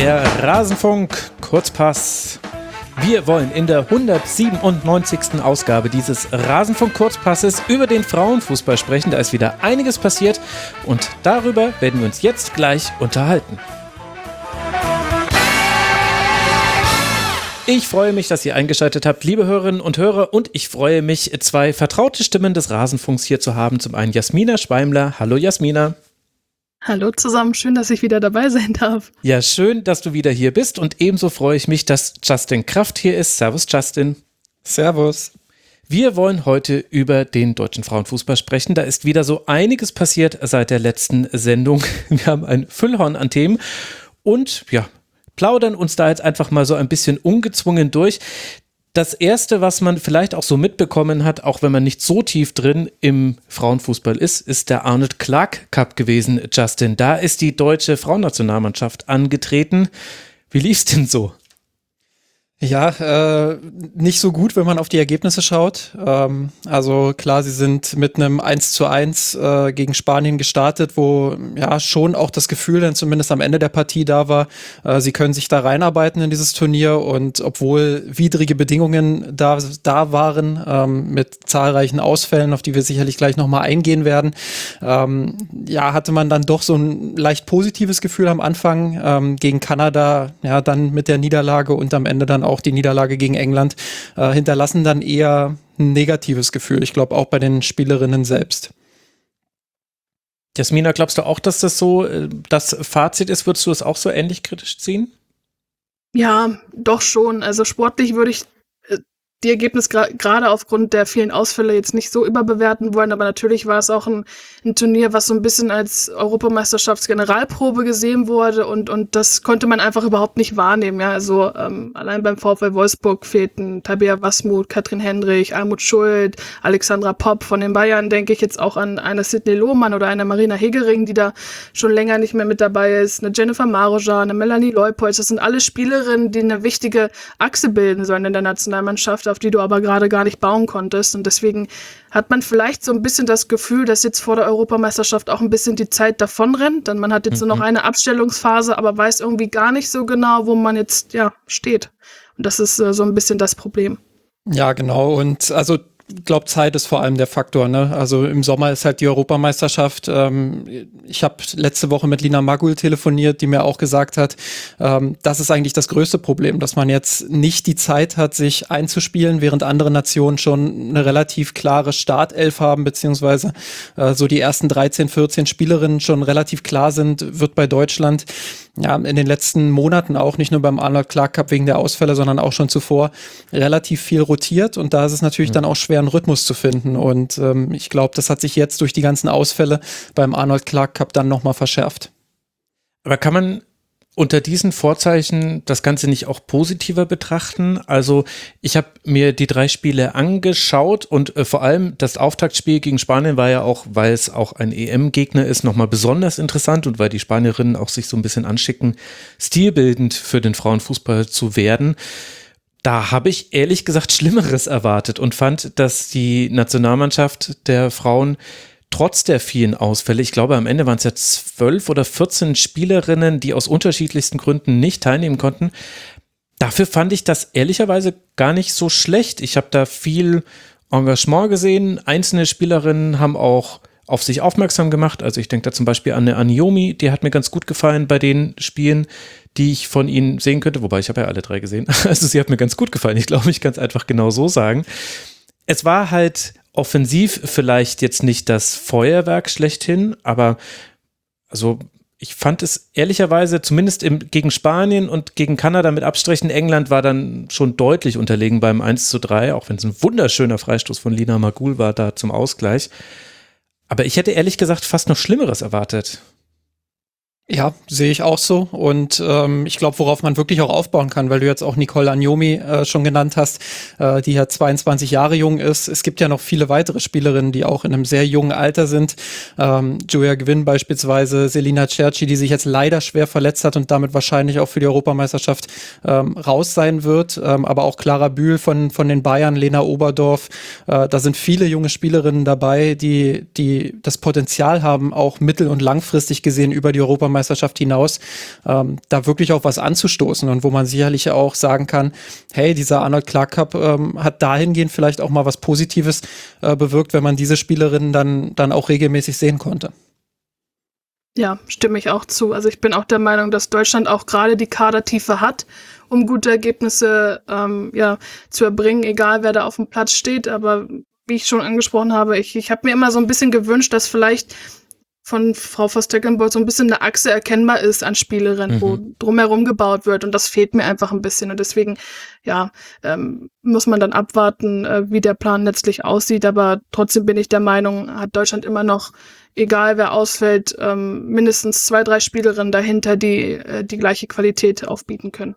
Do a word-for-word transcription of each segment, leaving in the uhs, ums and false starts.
Der Rasenfunk Kurzpass. Wir wollen in der hundertsiebenundneunzigsten Ausgabe dieses Rasenfunk Kurzpasses über den Frauenfußball sprechen. Da ist wieder einiges passiert und darüber werden wir uns jetzt gleich unterhalten. Ich freue mich, dass ihr eingeschaltet habt, liebe Hörerinnen und Hörer, und ich freue mich, zwei vertraute Stimmen des Rasenfunks hier zu haben. Zum einen Jasmina Schweimler. Hallo Jasmina. Hallo zusammen, schön, dass ich wieder dabei sein darf. Ja, schön, dass du wieder hier bist, und ebenso freue ich mich, dass Justin Kraft hier ist. Servus Justin. Servus. Wir wollen heute über den deutschen Frauenfußball sprechen. Da ist wieder so einiges passiert seit der letzten Sendung. Wir haben ein Füllhorn an Themen und ja, plaudern uns da jetzt einfach mal so ein bisschen ungezwungen durch. Das Erste, was man vielleicht auch so mitbekommen hat, auch wenn man nicht so tief drin im Frauenfußball ist, ist der Arnold Clark Cup gewesen, Justin. Da ist die deutsche Frauennationalmannschaft angetreten. Wie lief's denn so? Ja, äh, nicht so gut, wenn man auf die Ergebnisse schaut. Ähm, also klar, sie sind mit einem eins zu eins äh, gegen Spanien gestartet, wo ja schon auch das Gefühl dann zumindest am Ende der Partie da war, äh, sie können sich da reinarbeiten in dieses Turnier, und obwohl widrige Bedingungen da, da waren, ähm, mit zahlreichen Ausfällen, auf die wir sicherlich gleich nochmal eingehen werden, ähm, ja, hatte man dann doch so ein leicht positives Gefühl am Anfang, ähm, gegen Kanada, ja, dann mit der Niederlage und am Ende dann auch auch die Niederlage gegen England, äh, hinterlassen dann eher ein negatives Gefühl. Ich glaube auch bei den Spielerinnen selbst. Jasmina, glaubst du auch, dass das so das Fazit ist? Würdest du es auch so ähnlich kritisch ziehen? Ja, doch schon. Also sportlich würde ich äh, die Ergebnisse gra- gerade aufgrund der vielen Ausfälle jetzt nicht so überbewerten wollen, aber natürlich war es auch ein, ein Turnier, was so ein bisschen als Europameisterschaftsgeneralprobe gesehen wurde, und, und das konnte man einfach überhaupt nicht wahrnehmen. Ja, also ähm, allein beim VfL Wolfsburg fehlten Tabea Wasmuth, Katrin Hendrich, Almut Schuld, Alexandra Popp. Von den Bayern denke ich jetzt auch an eine Sydney Lohmann oder eine Marina Hegering, die da schon länger nicht mehr mit dabei ist, eine Jennifer Maroja, eine Melanie Leupolz. Das sind alle Spielerinnen, die eine wichtige Achse bilden sollen in der Nationalmannschaft, auf die du aber gerade gar nicht bauen konntest. Und deswegen hat man vielleicht so ein bisschen das Gefühl, dass jetzt vor der Europameisterschaft auch ein bisschen die Zeit davonrennt. Denn man hat jetzt mhm. nur noch eine Abstellungsphase, aber weiß irgendwie gar nicht so genau, wo man jetzt ja steht. Und das ist äh, so ein bisschen das Problem. Ja, genau. Und also ich glaube, Zeit ist vor allem der Faktor, ne? Also im Sommer ist halt die Europameisterschaft. Ähm, ich habe letzte Woche mit Lina Magul telefoniert, die mir auch gesagt hat, ähm, das ist eigentlich das größte Problem, dass man jetzt nicht die Zeit hat, sich einzuspielen, während andere Nationen schon eine relativ klare Startelf haben, beziehungsweise äh, so die ersten dreizehn, vierzehn Spielerinnen schon relativ klar sind, wird bei Deutschland ja in den letzten Monaten auch, nicht nur beim Arnold Clark Cup wegen der Ausfälle, sondern auch schon zuvor, relativ viel rotiert, und da ist es natürlich mhm. dann auch schwer, einen Rhythmus zu finden, und ähm, ich glaube, das hat sich jetzt durch die ganzen Ausfälle beim Arnold Clark Cup dann nochmal verschärft. Aber kann man unter diesen Vorzeichen das Ganze nicht auch positiver betrachten? Also ich habe mir die drei Spiele angeschaut, und äh, vor allem das Auftaktspiel gegen Spanien war ja auch, weil es auch ein E M-Gegner ist, nochmal besonders interessant, und weil die Spanierinnen auch sich so ein bisschen anschicken, stilbildend für den Frauenfußball zu werden. Da habe ich ehrlich gesagt Schlimmeres erwartet und fand, dass die Nationalmannschaft der Frauen trotz der vielen Ausfälle, ich glaube am Ende waren es ja zwölf oder vierzehn Spielerinnen, die aus unterschiedlichsten Gründen nicht teilnehmen konnten, dafür fand ich das ehrlicherweise gar nicht so schlecht. Ich habe da viel Engagement gesehen, einzelne Spielerinnen haben auch auf sich aufmerksam gemacht, also ich denke da zum Beispiel an eine Aniomi, die hat mir ganz gut gefallen bei den Spielen, die ich von ihnen sehen könnte, wobei ich habe ja alle drei gesehen, also sie hat mir ganz gut gefallen, ich glaube, ich kann es einfach genau so sagen. Es war halt offensiv vielleicht jetzt nicht das Feuerwerk schlechthin, aber also ich fand es ehrlicherweise, zumindest im, gegen Spanien und gegen Kanada mit Abstrichen, England war dann schon deutlich unterlegen beim eins zu drei, auch wenn es ein wunderschöner Freistoß von Lina Magul war da zum Ausgleich. Aber ich hätte ehrlich gesagt fast noch Schlimmeres erwartet. Ja, sehe ich auch so, und ähm, ich glaube, worauf man wirklich auch aufbauen kann, weil du jetzt auch Nicole Aniomi äh, schon genannt hast, äh, die ja zweiundzwanzig Jahre jung ist. Es gibt ja noch viele weitere Spielerinnen, die auch in einem sehr jungen Alter sind. Ähm, Julia Gwynn beispielsweise, Selina Cerci, die sich jetzt leider schwer verletzt hat und damit wahrscheinlich auch für die Europameisterschaft ähm, raus sein wird. Ähm, aber auch Clara Bühl von von den Bayern, Lena Oberdorf. Äh, da sind viele junge Spielerinnen dabei, die die das Potenzial haben, auch mittel- und langfristig gesehen über die Europameisterschaft Europameisterschaft hinaus, ähm, da wirklich auch was anzustoßen und wo man sicherlich auch sagen kann, hey, dieser Arnold Clark Cup ähm, hat dahingehend vielleicht auch mal was Positives äh, bewirkt, wenn man diese Spielerinnen dann, dann auch regelmäßig sehen konnte. Ja, stimme ich auch zu. Also ich bin auch der Meinung, dass Deutschland auch gerade die Kadertiefe hat, um gute Ergebnisse ähm, ja, zu erbringen, egal wer da auf dem Platz steht. Aber wie ich schon angesprochen habe, ich, ich habe mir immer so ein bisschen gewünscht, dass vielleicht von Frau Voss-Tecklenburg so ein bisschen eine Achse erkennbar ist an Spielerinnen, mhm. wo drumherum gebaut wird. Und das fehlt mir einfach ein bisschen. Und deswegen, ja, ähm, muss man dann abwarten, äh, wie der Plan letztlich aussieht. Aber trotzdem bin ich der Meinung, hat Deutschland immer noch, egal wer ausfällt, ähm, mindestens zwei, drei Spielerinnen dahinter, die äh, die gleiche Qualität aufbieten können.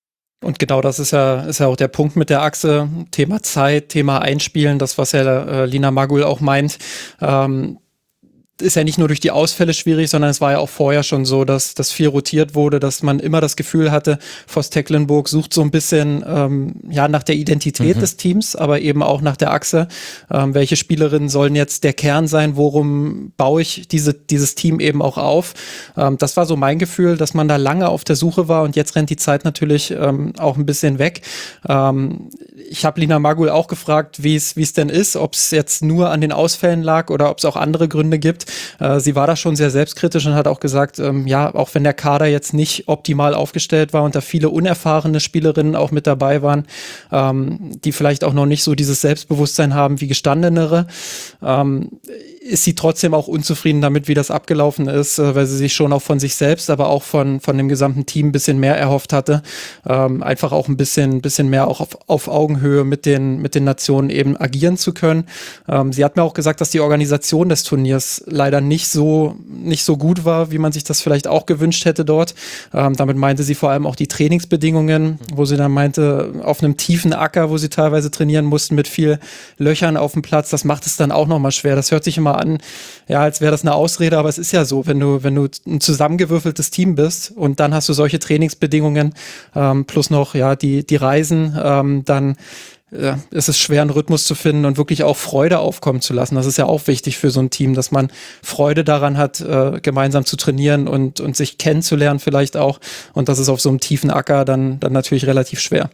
Und genau das ist ja, ist ja auch der Punkt mit der Achse. Thema Zeit, Thema Einspielen, das, was ja äh, Lina Magul auch meint. Ähm, ist ja nicht nur durch die Ausfälle schwierig, sondern es war ja auch vorher schon so, dass das viel rotiert wurde, dass man immer das Gefühl hatte, Voss-Tecklenburg sucht so ein bisschen ähm, ja nach der Identität mhm. des Teams, aber eben auch nach der Achse. Ähm, welche Spielerinnen sollen jetzt der Kern sein? Worum baue ich diese, dieses Team eben auch auf? Ähm, das war so mein Gefühl, dass man da lange auf der Suche war und jetzt rennt die Zeit natürlich ähm, auch ein bisschen weg. Ähm, ich habe Lina Magul auch gefragt, wie es wie es denn ist, ob es jetzt nur an den Ausfällen lag oder ob es auch andere Gründe gibt. Äh, sie war da schon sehr selbstkritisch und hat auch gesagt, ähm, ja, auch wenn der Kader jetzt nicht optimal aufgestellt war und da viele unerfahrene Spielerinnen auch mit dabei waren, ähm, die vielleicht auch noch nicht so dieses Selbstbewusstsein haben wie gestandenere, ähm, ist sie trotzdem auch unzufrieden damit, wie das abgelaufen ist, äh, weil sie sich schon auch von sich selbst, aber auch von von dem gesamten Team ein bisschen mehr erhofft hatte. Ähm, einfach auch ein bisschen bisschen mehr auch auf, auf Augenhöhe mit den mit den Nationen eben agieren zu können. Ähm, sie hat mir auch gesagt, dass die Organisation des Turniers leider nicht so nicht so gut war, wie man sich das vielleicht auch gewünscht hätte dort. Ähm, damit meinte sie vor allem auch die Trainingsbedingungen, wo sie dann meinte, auf einem tiefen Acker, wo sie teilweise trainieren mussten mit viel Löchern auf dem Platz, das macht es dann auch nochmal schwer. Das hört sich immer an, ja, als wäre das eine Ausrede, aber es ist ja so, wenn du, wenn du ein zusammengewürfeltes Team bist und dann hast du solche Trainingsbedingungen, ähm, plus noch, ja, die, die Reisen, ähm, dann ja, ist es schwer, einen Rhythmus zu finden und wirklich auch Freude aufkommen zu lassen. Das ist ja auch wichtig für so ein Team, dass man Freude daran hat, äh, gemeinsam zu trainieren und, und sich kennenzulernen vielleicht auch. Und das ist auf so einem tiefen Acker dann, dann natürlich relativ schwer.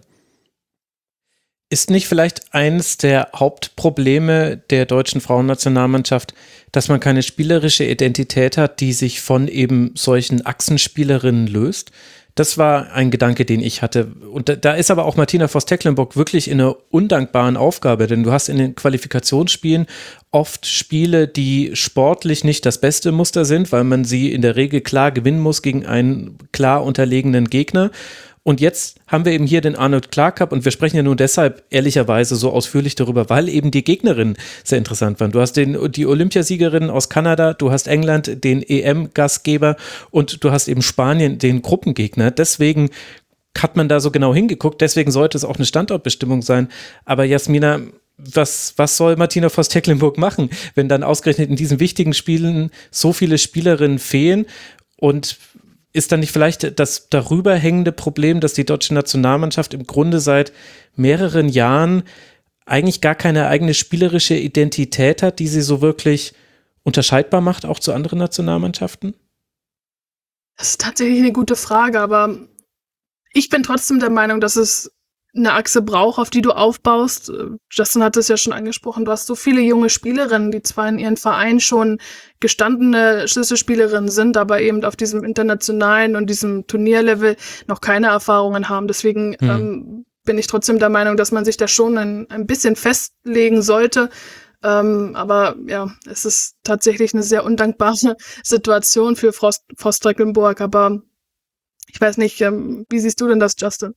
Ist nicht vielleicht eines der Hauptprobleme der deutschen Frauennationalmannschaft, dass man keine spielerische Identität hat, die sich von eben solchen Achsenspielerinnen löst? Das war ein Gedanke, den ich hatte. Und da, da ist aber auch Martina Voss-Tecklenburg wirklich in einer undankbaren Aufgabe, denn du hast in den Qualifikationsspielen oft Spiele, die sportlich nicht das beste Muster sind, weil man sie in der Regel klar gewinnen muss gegen einen klar unterlegenen Gegner. Und jetzt haben wir eben hier den Arnold Clark Cup und wir sprechen ja nun deshalb ehrlicherweise so ausführlich darüber, weil eben die Gegnerinnen sehr interessant waren. Du hast den, die Olympiasiegerin aus Kanada, du hast England, den E M-Gastgeber und du hast eben Spanien, den Gruppengegner. Deswegen hat man da so genau hingeguckt, deswegen sollte es auch eine Standortbestimmung sein. Aber Jasmina, was, was soll Martina Voss-Tecklenburg machen, wenn dann ausgerechnet in diesen wichtigen Spielen so viele Spielerinnen fehlen? Und ist dann nicht vielleicht das darüber hängende Problem, dass die deutsche Nationalmannschaft im Grunde seit mehreren Jahren eigentlich gar keine eigene spielerische Identität hat, die sie so wirklich unterscheidbar macht, auch zu anderen Nationalmannschaften? Das ist tatsächlich eine gute Frage, aber ich bin trotzdem der Meinung, dass es eine Achse braucht, auf die du aufbaust. Justin hat es ja schon angesprochen, du hast so viele junge Spielerinnen, die zwar in ihren Vereinen schon gestandene Schlüsselspielerinnen sind, aber eben auf diesem internationalen und diesem Turnierlevel noch keine Erfahrungen haben. Deswegen hm. ähm, bin ich trotzdem der Meinung, dass man sich da schon ein, ein bisschen festlegen sollte. Ähm, aber ja, es ist tatsächlich eine sehr undankbare Situation für Voss-Tecklenburg. Aber ich weiß nicht, ähm, wie siehst du denn das, Justin?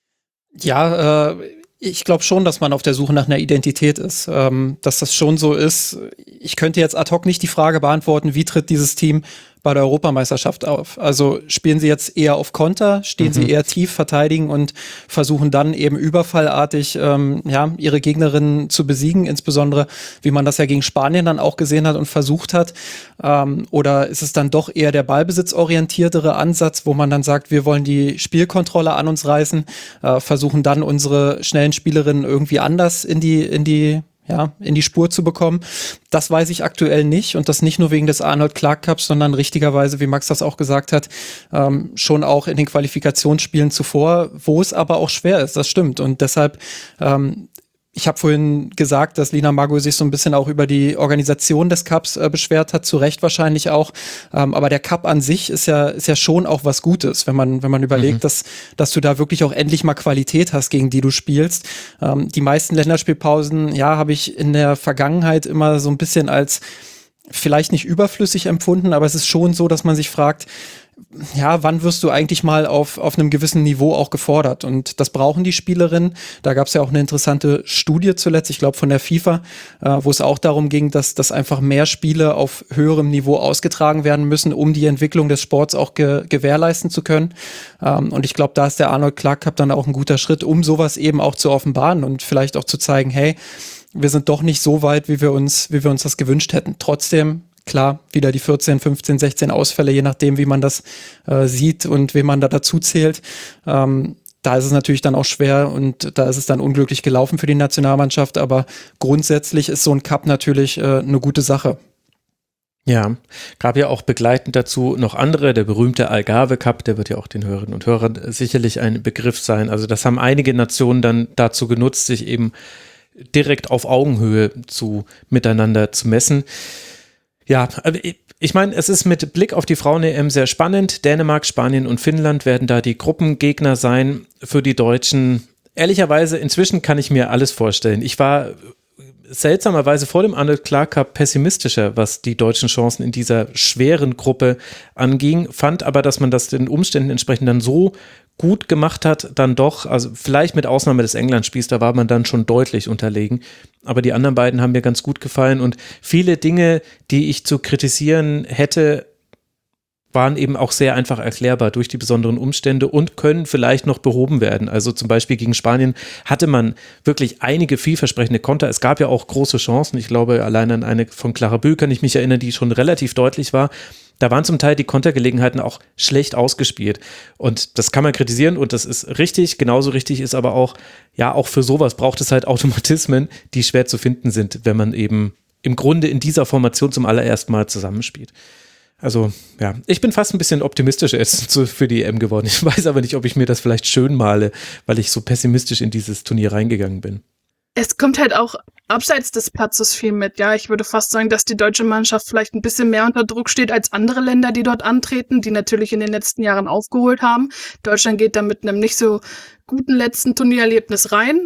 Ja, äh, ich glaube schon, dass man auf der Suche nach einer Identität ist, ähm, dass das schon so ist. Ich könnte jetzt ad hoc nicht die Frage beantworten, wie tritt dieses Team bei der Europameisterschaft auf? Also spielen sie jetzt eher auf Konter, stehen mhm. sie eher tief, verteidigen und versuchen dann eben überfallartig ähm, ja, ihre Gegnerinnen zu besiegen, insbesondere wie man das ja gegen Spanien dann auch gesehen hat und versucht hat. Ähm, oder ist es dann doch eher der ballbesitzorientiertere Ansatz, wo man dann sagt, wir wollen die Spielkontrolle an uns reißen, äh, versuchen dann unsere schnellen Spielerinnen irgendwie anders in die in die ja, in die Spur zu bekommen. Das weiß ich aktuell nicht und das nicht nur wegen des Arnold Clark Cups, sondern richtigerweise, wie Max das auch gesagt hat, ähm, schon auch in den Qualifikationsspielen zuvor, wo es aber auch schwer ist, das stimmt. Und deshalb, ähm, ich habe vorhin gesagt, dass Lina Magull sich so ein bisschen auch über die Organisation des Cups äh, beschwert hat, zu Recht wahrscheinlich auch. Ähm, aber der Cup an sich ist ja ist ja schon auch was Gutes, wenn man wenn man überlegt, mhm. dass dass du da wirklich auch endlich mal Qualität hast, gegen die du spielst. Ähm, die meisten Länderspielpausen, ja, habe ich in der Vergangenheit immer so ein bisschen als vielleicht nicht überflüssig empfunden, aber es ist schon so, dass man sich fragt, ja, wann wirst du eigentlich mal auf, auf einem gewissen Niveau auch gefordert? Und das brauchen die Spielerinnen. Da gab es ja auch eine interessante Studie zuletzt, ich glaube von der FIFA, äh, wo es auch darum ging, dass, dass einfach mehr Spiele auf höherem Niveau ausgetragen werden müssen, um die Entwicklung des Sports auch ge- gewährleisten zu können. Ähm, und ich glaube, da ist der Arnold Clark Cup dann auch ein guter Schritt, um sowas eben auch zu offenbaren und vielleicht auch zu zeigen, hey, wir sind doch nicht so weit, wie wir uns, wie wir uns das gewünscht hätten. Trotzdem, klar, wieder die vierzehn, fünfzehn, sechzehn Ausfälle, je nachdem, wie man das äh, sieht und wen man da dazu zählt. Ähm, da ist es natürlich dann auch schwer und da ist es dann unglücklich gelaufen für die Nationalmannschaft, aber grundsätzlich ist so ein Cup natürlich äh, eine gute Sache. Ja, gab ja auch begleitend dazu noch andere, der berühmte Algarve Cup, der wird ja auch den Hörerinnen und Hörern sicherlich ein Begriff sein. Also das haben einige Nationen dann dazu genutzt, sich eben direkt auf Augenhöhe zu miteinander zu messen. Ja, ich meine, es ist mit Blick auf die Frauen-E M sehr spannend. Dänemark, Spanien und Finnland werden da die Gruppengegner sein für die Deutschen. Ehrlicherweise, inzwischen kann ich mir alles vorstellen. Ich war seltsamerweise vor dem Arnold Clark Cup pessimistischer, was die deutschen Chancen in dieser schweren Gruppe anging, fand aber, dass man das den Umständen entsprechend dann so gut gemacht hat, dann doch, also vielleicht mit Ausnahme des England-Spiels, da war man dann schon deutlich unterlegen, aber die anderen beiden haben mir ganz gut gefallen und viele Dinge, die ich zu kritisieren hätte, waren eben auch sehr einfach erklärbar durch die besonderen Umstände und können vielleicht noch behoben werden. Also zum Beispiel gegen Spanien hatte man wirklich einige vielversprechende Konter. Es gab ja auch große Chancen. Ich glaube, allein an eine von Clara Bühl kann ich mich erinnern, die schon relativ deutlich war. Da waren zum Teil die Kontergelegenheiten auch schlecht ausgespielt. Und das kann man kritisieren und das ist richtig. Genauso richtig ist aber auch, ja, auch für sowas braucht es halt Automatismen, die schwer zu finden sind, wenn man eben im Grunde in dieser Formation zum allerersten Mal zusammenspielt. Also, ja, ich bin fast ein bisschen optimistischer jetzt für die E M geworden. Ich weiß aber nicht, ob ich mir das vielleicht schön male, weil ich so pessimistisch in dieses Turnier reingegangen bin. Es kommt halt auch abseits des Platzes viel mit. Ja, ich würde fast sagen, dass die deutsche Mannschaft vielleicht ein bisschen mehr unter Druck steht als andere Länder, die dort antreten, die natürlich in den letzten Jahren aufgeholt haben. Deutschland geht da mit einem nicht so guten letzten Turniererlebnis rein.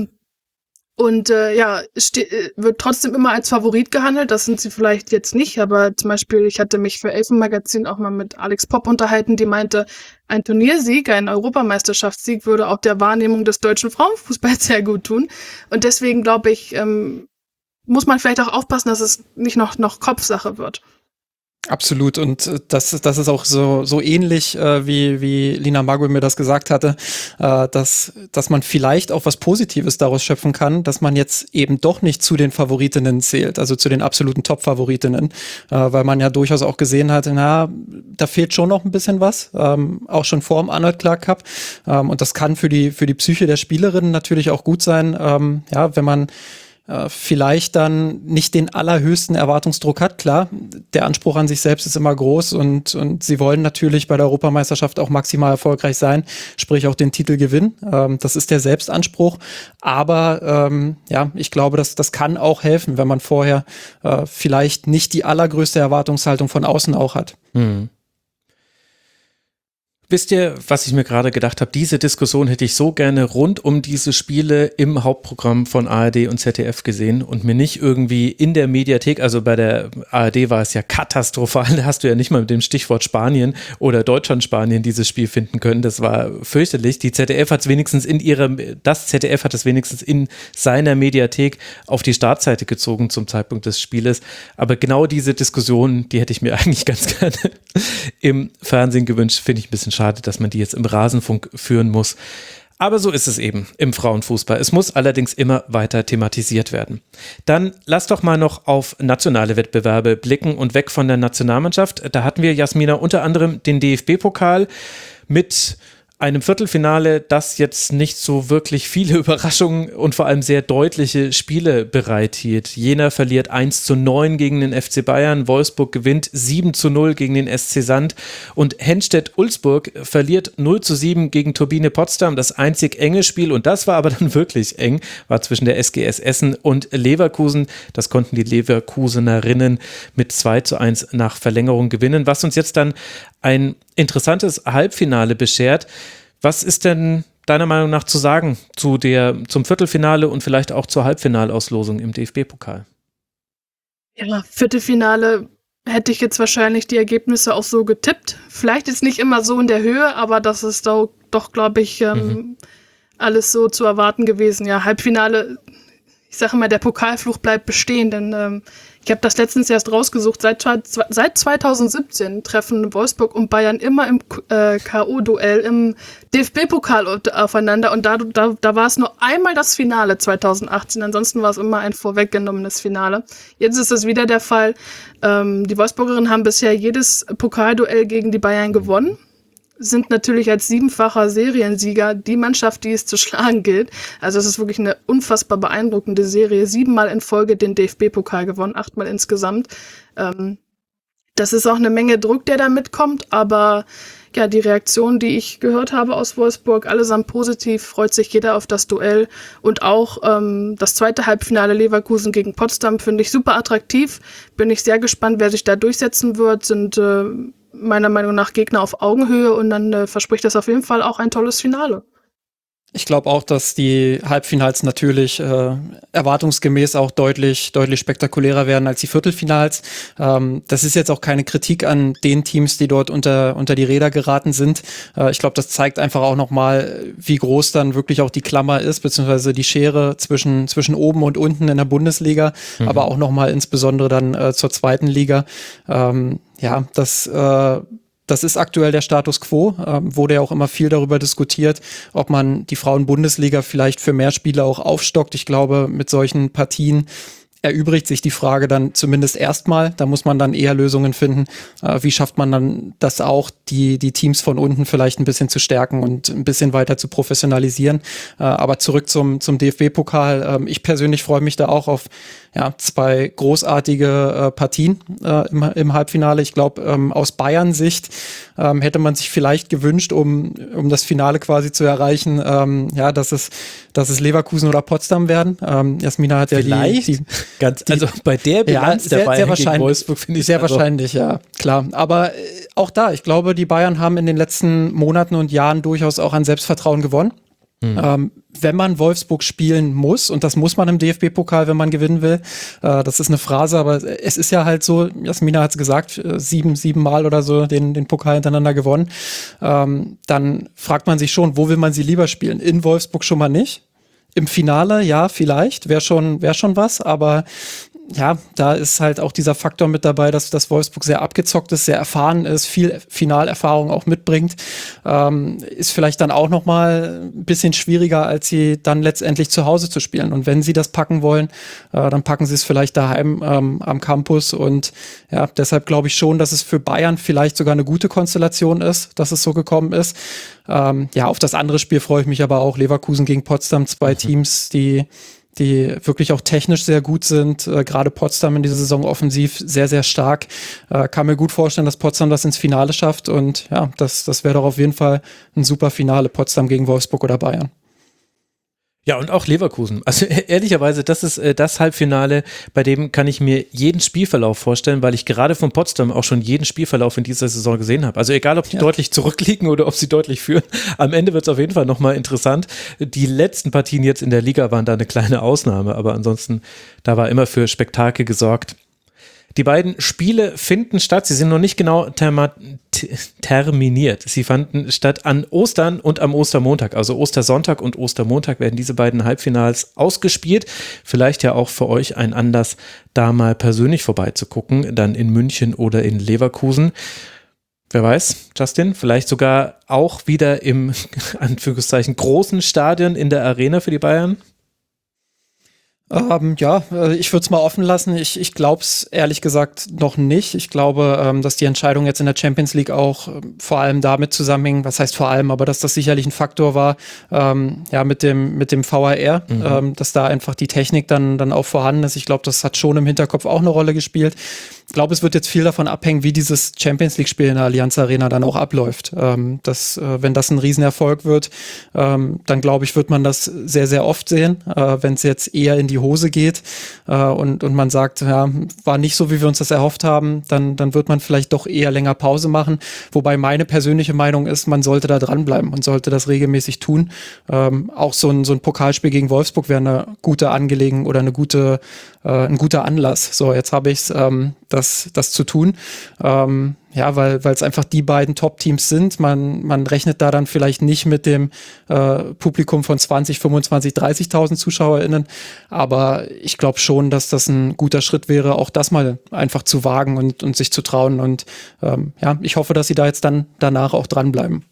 Und äh, ja, ste- wird trotzdem immer als Favorit gehandelt. Das sind sie vielleicht jetzt nicht, aber zum Beispiel, ich hatte mich für Elfenmagazin auch mal mit Alex Popp unterhalten, die meinte, ein Turniersieg, ein Europameisterschaftssieg würde auch der Wahrnehmung des deutschen Frauenfußballs sehr gut tun. Und deswegen glaube ich, ähm, muss man vielleicht auch aufpassen, dass es nicht noch, noch Kopfsache wird. Absolut und das, das ist auch so, so ähnlich, äh, wie, wie Lina Magull mir das gesagt hatte, äh, dass, dass man vielleicht auch was Positives daraus schöpfen kann, dass man jetzt eben doch nicht zu den Favoritinnen zählt, also zu den absoluten Top-Favoritinnen, äh, weil man ja durchaus auch gesehen hat, na, da fehlt schon noch ein bisschen was, ähm, auch schon vor dem Arnold Clark Cup, ähm, und das kann für die, für die Psyche der Spielerinnen natürlich auch gut sein, ähm, ja, wenn man Äh, vielleicht dann nicht den allerhöchsten Erwartungsdruck hat. Klar, der Anspruch an sich selbst ist immer groß und, und sie wollen natürlich bei der Europameisterschaft auch maximal erfolgreich sein, sprich auch den Titel gewinnen. Ähm, das ist der Selbstanspruch. Aber ähm, ja, ich glaube, das, das kann auch helfen, wenn man vorher äh, vielleicht nicht die allergrößte Erwartungshaltung von außen auch hat. Mhm. Wisst ihr, was ich mir gerade gedacht habe? Diese Diskussion hätte ich so gerne rund um diese Spiele im Hauptprogramm von A R D und Z D F gesehen und mir nicht irgendwie in der Mediathek, also bei der A R D war es ja katastrophal, da hast du ja nicht mal mit dem Stichwort Spanien oder Deutschland-Spanien dieses Spiel finden können, das war fürchterlich. Die Z D F hat es wenigstens in ihrer, das Z D F hat es wenigstens in seiner Mediathek auf die Startseite gezogen zum Zeitpunkt des Spieles, aber genau diese Diskussion, die hätte ich mir eigentlich ganz gerne im Fernsehen gewünscht, finde ich ein bisschen schade, dass man die jetzt im Rasenfunk führen muss. Aber so ist es eben im Frauenfußball. Es muss allerdings immer weiter thematisiert werden. Dann lass doch mal noch auf nationale Wettbewerbe blicken und weg von der Nationalmannschaft. Da hatten wir, Jasmina, unter anderem den D F B-Pokal mit einem Viertelfinale, das jetzt nicht so wirklich viele Überraschungen und vor allem sehr deutliche Spiele bereithielt. Jena verliert eins zu neun gegen den F C Bayern, Wolfsburg gewinnt sieben zu null gegen den S C Sand und Henstedt-Ulzburg verliert null zu sieben gegen Turbine Potsdam. Das einzig enge Spiel, und das war aber dann wirklich eng, war zwischen der S G S Essen und Leverkusen. Das konnten die Leverkusenerinnen mit zwei zu eins nach Verlängerung gewinnen, was uns jetzt dann ein interessantes Halbfinale beschert. Was ist denn deiner Meinung nach zu sagen zu der, zum Viertelfinale und vielleicht auch zur Halbfinalauslosung im D F B-Pokal? Ja, Viertelfinale hätte ich jetzt wahrscheinlich die Ergebnisse auch so getippt. Vielleicht jetzt nicht immer so in der Höhe, aber das ist doch, doch glaube ich, ähm, mhm. alles so zu erwarten gewesen. Ja, Halbfinale, ich sage immer, der Pokalfluch bleibt bestehen, denn ähm, ich habe das letztens erst rausgesucht. Seit, seit zwanzig siebzehn treffen Wolfsburg und Bayern immer im äh, K O-Duell im D F B-Pokal aufeinander. Und da, da, da war es nur einmal das Finale zwanzig achtzehn. Ansonsten war es immer ein vorweggenommenes Finale. Jetzt ist es wieder der Fall. Ähm, die Wolfsburgerinnen haben bisher jedes Pokalduell gegen die Bayern gewonnen. Sind natürlich als siebenfacher Seriensieger die Mannschaft, die es zu schlagen gilt. Also es ist wirklich eine unfassbar beeindruckende Serie. Siebenmal in Folge den D F B-Pokal gewonnen, achtmal insgesamt. Ähm, das ist auch eine Menge Druck, der da mitkommt, aber ja, die Reaktion, die ich gehört habe aus Wolfsburg, allesamt positiv, freut sich jeder auf das Duell. Und auch ähm, das zweite Halbfinale Leverkusen gegen Potsdam finde ich super attraktiv. Bin ich sehr gespannt, wer sich da durchsetzen wird, sind äh, meiner Meinung nach Gegner auf Augenhöhe und dann äh, verspricht das auf jeden Fall auch ein tolles Finale. Ich glaube auch, dass die Halbfinals natürlich äh, erwartungsgemäß auch deutlich deutlich spektakulärer werden als die Viertelfinals. Ähm, das ist jetzt auch keine Kritik an den Teams, die dort unter unter die Räder geraten sind. Äh, ich glaube, das zeigt einfach auch nochmal, wie groß dann wirklich auch die Klammer ist, beziehungsweise die Schere zwischen zwischen oben und unten in der Bundesliga, mhm. aber auch nochmal insbesondere dann äh, zur zweiten Liga. Ähm, ja, das äh, Das ist aktuell der Status quo, ähm, wurde ja auch immer viel darüber diskutiert, ob man die Frauen-Bundesliga vielleicht für mehr Spiele auch aufstockt. Ich glaube, mit solchen Partien erübrigt sich die Frage dann zumindest erstmal. Da muss man dann eher Lösungen finden. Äh, wie schafft man dann das auch, die die Teams von unten vielleicht ein bisschen zu stärken und ein bisschen weiter zu professionalisieren. Äh, aber zurück zum zum D F B-Pokal. Ähm, ich persönlich freue mich da auch auf ja zwei großartige äh, Partien äh, im, im Halbfinale. Ich glaube, ähm, aus Bayern-Sicht ähm, hätte man sich vielleicht gewünscht, um um das Finale quasi zu erreichen, ähm, ja, dass es dass es Leverkusen oder Potsdam werden. Ähm, Jasmina hat ja vielleicht? die, die Ganz, also bei der Bilanz ja, sehr, der Bayern sehr wahrscheinlich, gegen Wolfsburg finde ich sehr also wahrscheinlich, ja, klar. Aber äh, auch da, ich glaube, die Bayern haben in den letzten Monaten und Jahren durchaus auch an Selbstvertrauen gewonnen. Mhm. Ähm, wenn man Wolfsburg spielen muss, und das muss man im D F B-Pokal, wenn man gewinnen will, äh, das ist eine Phrase, aber es ist ja halt so, Jasmina hat es gesagt, äh, sieben, sieben Mal oder so den, den Pokal hintereinander gewonnen, ähm, dann fragt man sich schon, wo will man sie lieber spielen? In Wolfsburg schon mal nicht. Im Finale, ja, vielleicht, wäre schon, wäre schon was, aber ja, da ist halt auch dieser Faktor mit dabei, dass das Wolfsburg sehr abgezockt ist, sehr erfahren ist, viel Finalerfahrung auch mitbringt, ähm, ist vielleicht dann auch noch mal ein bisschen schwieriger, als sie dann letztendlich zu Hause zu spielen. Und wenn sie das packen wollen, äh, dann packen sie es vielleicht daheim ähm, am Campus. Und ja, deshalb glaube ich schon, dass es für Bayern vielleicht sogar eine gute Konstellation ist, dass es so gekommen ist. Ähm, ja, auf das andere Spiel freue ich mich aber auch. Leverkusen gegen Potsdam, zwei mhm. Teams, die die wirklich auch technisch sehr gut sind. Äh, gerade Potsdam in dieser Saison offensiv sehr, sehr stark. Äh, kann mir gut vorstellen, dass Potsdam das ins Finale schafft. Und ja, das, das wäre doch auf jeden Fall ein super Finale, Potsdam gegen Wolfsburg oder Bayern. Ja, und auch Leverkusen. Also ehrlicherweise, das ist äh, das Halbfinale, bei dem kann ich mir jeden Spielverlauf vorstellen, weil ich gerade von Potsdam auch schon jeden Spielverlauf in dieser Saison gesehen habe. Also egal, ob die ja. deutlich zurückliegen oder ob sie deutlich führen, am Ende wird es auf jeden Fall nochmal interessant. Die letzten Partien jetzt in der Liga waren da eine kleine Ausnahme, aber ansonsten, da war immer für Spektakel gesorgt. Die beiden Spiele finden statt, sie sind noch nicht genau terma- t- terminiert. Sie fanden statt an Ostern und am Ostermontag, also Ostersonntag und Ostermontag werden diese beiden Halbfinals ausgespielt. Vielleicht ja auch für euch ein Anlass, da mal persönlich vorbeizugucken, dann in München oder in Leverkusen. Wer weiß, Justin, vielleicht sogar auch wieder im, Anführungszeichen, großen Stadion in der Arena für die Bayern? Ähm, ja, äh, ich würde es mal offen lassen. Ich, ich glaube es ehrlich gesagt noch nicht. Ich glaube, ähm, dass die Entscheidung jetzt in der Champions League auch ähm, vor allem damit zusammenhing, was heißt vor allem, aber dass das sicherlich ein Faktor war, ähm, ja, mit dem, mit dem V A R, mhm. ähm, dass da einfach die Technik dann, dann auch vorhanden ist. Ich glaube, das hat schon im Hinterkopf auch eine Rolle gespielt. Ich glaube, es wird jetzt viel davon abhängen, wie dieses Champions League-Spiel in der Allianz Arena dann auch abläuft. Ähm, das, äh, wenn das ein Riesenerfolg wird, ähm, dann glaube ich, wird man das sehr, sehr oft sehen. Äh, wenn es jetzt eher in die Hose geht äh, und, und man sagt, ja, war nicht so, wie wir uns das erhofft haben, dann, dann wird man vielleicht doch eher länger Pause machen. Wobei meine persönliche Meinung ist, man sollte da dranbleiben und sollte das regelmäßig tun. Ähm, auch so ein, so ein Pokalspiel gegen Wolfsburg wäre eine gute Angelegenheit oder eine gute, äh, ein guter Anlass. So, jetzt habe ich es, ähm, das, das zu tun. Ähm, ja, weil weil es einfach die beiden Top-Teams sind. Man, man rechnet da dann vielleicht nicht mit dem äh, Publikum von zwanzig, fünfundzwanzig, dreißigtausend ZuschauerInnen. Aber ich glaube schon, dass das ein guter Schritt wäre, auch das mal einfach zu wagen und, und sich zu trauen. Und ähm, ja, ich hoffe, dass sie da jetzt dann danach auch dranbleiben.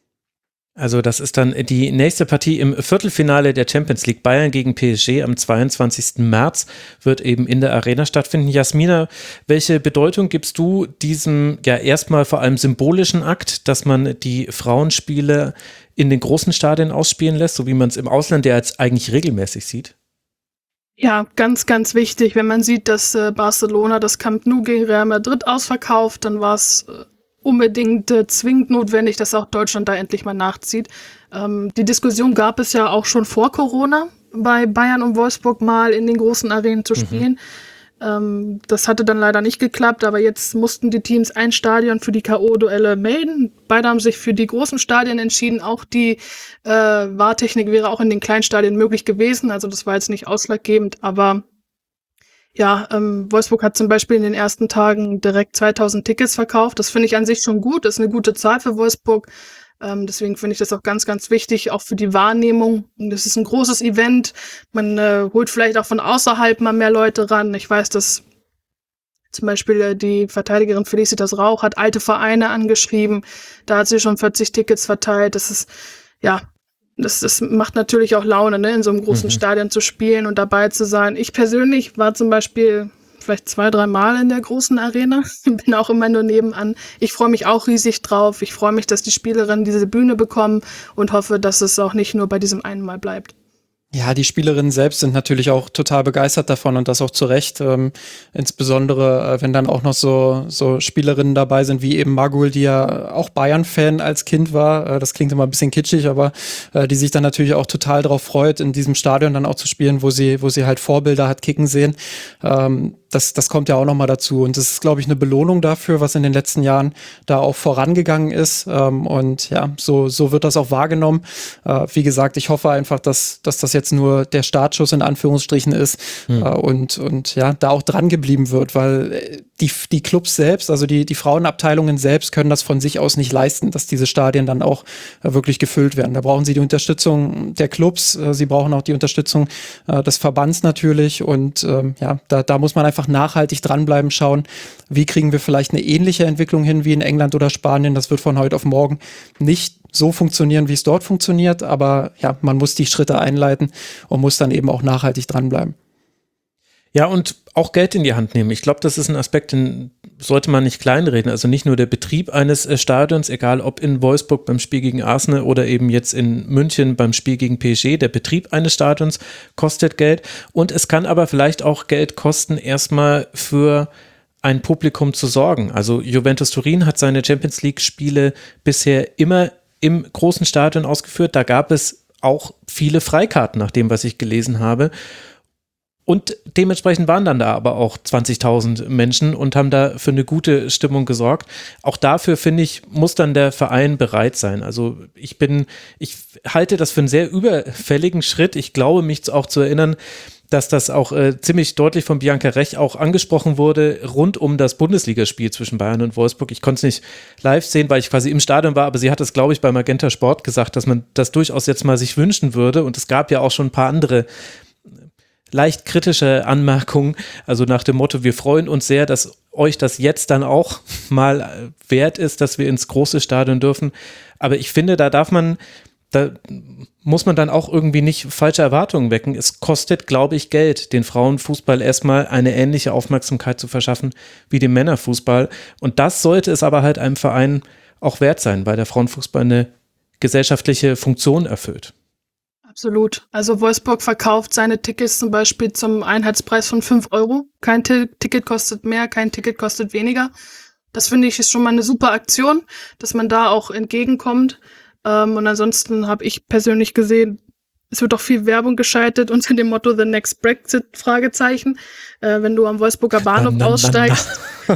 Also das ist dann die nächste Partie im Viertelfinale der Champions League. Bayern gegen P S G am zweiundzwanzigsten März wird eben in der Arena stattfinden. Jasmina, welche Bedeutung gibst du diesem ja erstmal vor allem symbolischen Akt, dass man die Frauenspiele in den großen Stadien ausspielen lässt, so wie man es im Ausland ja jetzt eigentlich regelmäßig sieht? Ja, ganz, ganz wichtig. Wenn man sieht, dass äh, Barcelona das Camp Nou gegen Real Madrid ausverkauft, dann war es äh, unbedingt äh, zwingend notwendig, dass auch Deutschland da endlich mal nachzieht. Ähm, die Diskussion gab es ja auch schon vor Corona, bei Bayern und Wolfsburg mal in den großen Arenen zu spielen. Mhm. Ähm, das hatte dann leider nicht geklappt, aber jetzt mussten die Teams ein Stadion für die K O-Duelle melden. Beide haben sich für die großen Stadien entschieden. Auch die äh, V A R-Technik wäre auch in den kleinen Stadien möglich gewesen. Also das war jetzt nicht ausschlaggebend, aber ja, ähm, Wolfsburg hat zum Beispiel in den ersten Tagen direkt zweitausend Tickets verkauft. Das finde ich an sich schon gut. Das ist eine gute Zahl für Wolfsburg. Ähm, deswegen finde ich das auch ganz, ganz wichtig, auch für die Wahrnehmung. Das ist ein großes Event. Man äh, holt vielleicht auch von außerhalb mal mehr Leute ran. Ich weiß, dass zum Beispiel äh, die Verteidigerin Felicitas Rauch hat alte Vereine angeschrieben. Da hat sie schon vierzig Tickets verteilt. Das ist, ja, Das, das macht natürlich auch Laune, ne, in so einem großen mhm. Stadion zu spielen und dabei zu sein. Ich persönlich war zum Beispiel vielleicht zwei, drei Mal in der großen Arena. Bin auch immer nur nebenan. Ich freue mich auch riesig drauf. Ich freue mich, dass die Spielerinnen diese Bühne bekommen und hoffe, dass es auch nicht nur bei diesem einen Mal bleibt. Ja, die Spielerinnen selbst sind natürlich auch total begeistert davon und das auch zu Recht. Ähm, insbesondere, äh, wenn dann auch noch so so Spielerinnen dabei sind, wie eben Magul, die ja auch Bayern-Fan als Kind war. Äh, das klingt immer ein bisschen kitschig, aber äh, die sich dann natürlich auch total darauf freut, in diesem Stadion dann auch zu spielen, wo sie wo sie halt Vorbilder hat kicken sehen. Ähm, das das kommt ja auch noch mal dazu. Und das ist, glaube ich, eine Belohnung dafür, was in den letzten Jahren da auch vorangegangen ist. Ähm, und ja, so so wird das auch wahrgenommen. Äh, wie gesagt, ich hoffe einfach, dass dass das jetzt jetzt nur der Startschuss in Anführungsstrichen ist hm. äh, und, und ja, da auch dran geblieben wird, weil die, die Clubs selbst, also die, die Frauenabteilungen selbst können das von sich aus nicht leisten, dass diese Stadien dann auch äh, wirklich gefüllt werden. Da brauchen sie die Unterstützung der Clubs, äh, sie brauchen auch die Unterstützung äh, des Verbands natürlich und ähm, ja, da, da muss man einfach nachhaltig dranbleiben, schauen, wie kriegen wir vielleicht eine ähnliche Entwicklung hin wie in England oder Spanien. Das wird von heute auf morgen nicht so funktionieren, wie es dort funktioniert, aber ja, man muss die Schritte einleiten und muss dann eben auch nachhaltig dranbleiben. Ja, und auch Geld in die Hand nehmen. Ich glaube, das ist ein Aspekt, den sollte man nicht kleinreden. Also nicht nur der Betrieb eines äh, Stadions, egal ob in Wolfsburg beim Spiel gegen Arsenal oder eben jetzt in München beim Spiel gegen P S G. Der Betrieb eines Stadions kostet Geld und es kann aber vielleicht auch Geld kosten, erstmal für ein Publikum zu sorgen. Also Juventus Turin hat seine Champions League Spiele bisher immer im großen Stadion ausgeführt. Da gab es auch viele Freikarten, nach dem, was ich gelesen habe. Und dementsprechend waren dann da aber auch zwanzigtausend Menschen und haben da für eine gute Stimmung gesorgt. Auch dafür, finde ich, muss dann der Verein bereit sein. Also ich bin, ich halte das für einen sehr überfälligen Schritt. Ich glaube, mich auch zu erinnern, dass das auch äh, ziemlich deutlich von Bianca Rech auch angesprochen wurde, rund um das Bundesligaspiel zwischen Bayern und Wolfsburg. Ich konnte es nicht live sehen, weil ich quasi im Stadion war, aber sie hat es, glaube ich, bei Magenta Sport gesagt, dass man das durchaus jetzt mal sich wünschen würde. Und es gab ja auch schon ein paar andere leicht kritische Anmerkungen, also nach dem Motto, wir freuen uns sehr, dass euch das jetzt dann auch mal wert ist, dass wir ins große Stadion dürfen. Aber ich finde, da darf man da muss man dann auch irgendwie nicht falsche Erwartungen wecken. Es kostet, glaube ich, Geld, den Frauenfußball erstmal eine ähnliche Aufmerksamkeit zu verschaffen wie dem Männerfußball. Und das sollte es aber halt einem Verein auch wert sein, weil der Frauenfußball eine gesellschaftliche Funktion erfüllt. Absolut. Also Wolfsburg verkauft seine Tickets zum Beispiel zum Einheitspreis von fünf Euro. Kein T- Ticket kostet mehr, kein Ticket kostet weniger. Das finde ich ist schon mal eine super Aktion, dass man da auch entgegenkommt. Ähm, und ansonsten habe ich persönlich gesehen, es wird auch viel Werbung geschaltet unter dem Motto The Next Brexit, Fragezeichen. Äh, wenn du am Wolfsburger Bahnhof na, na, aussteigst, na,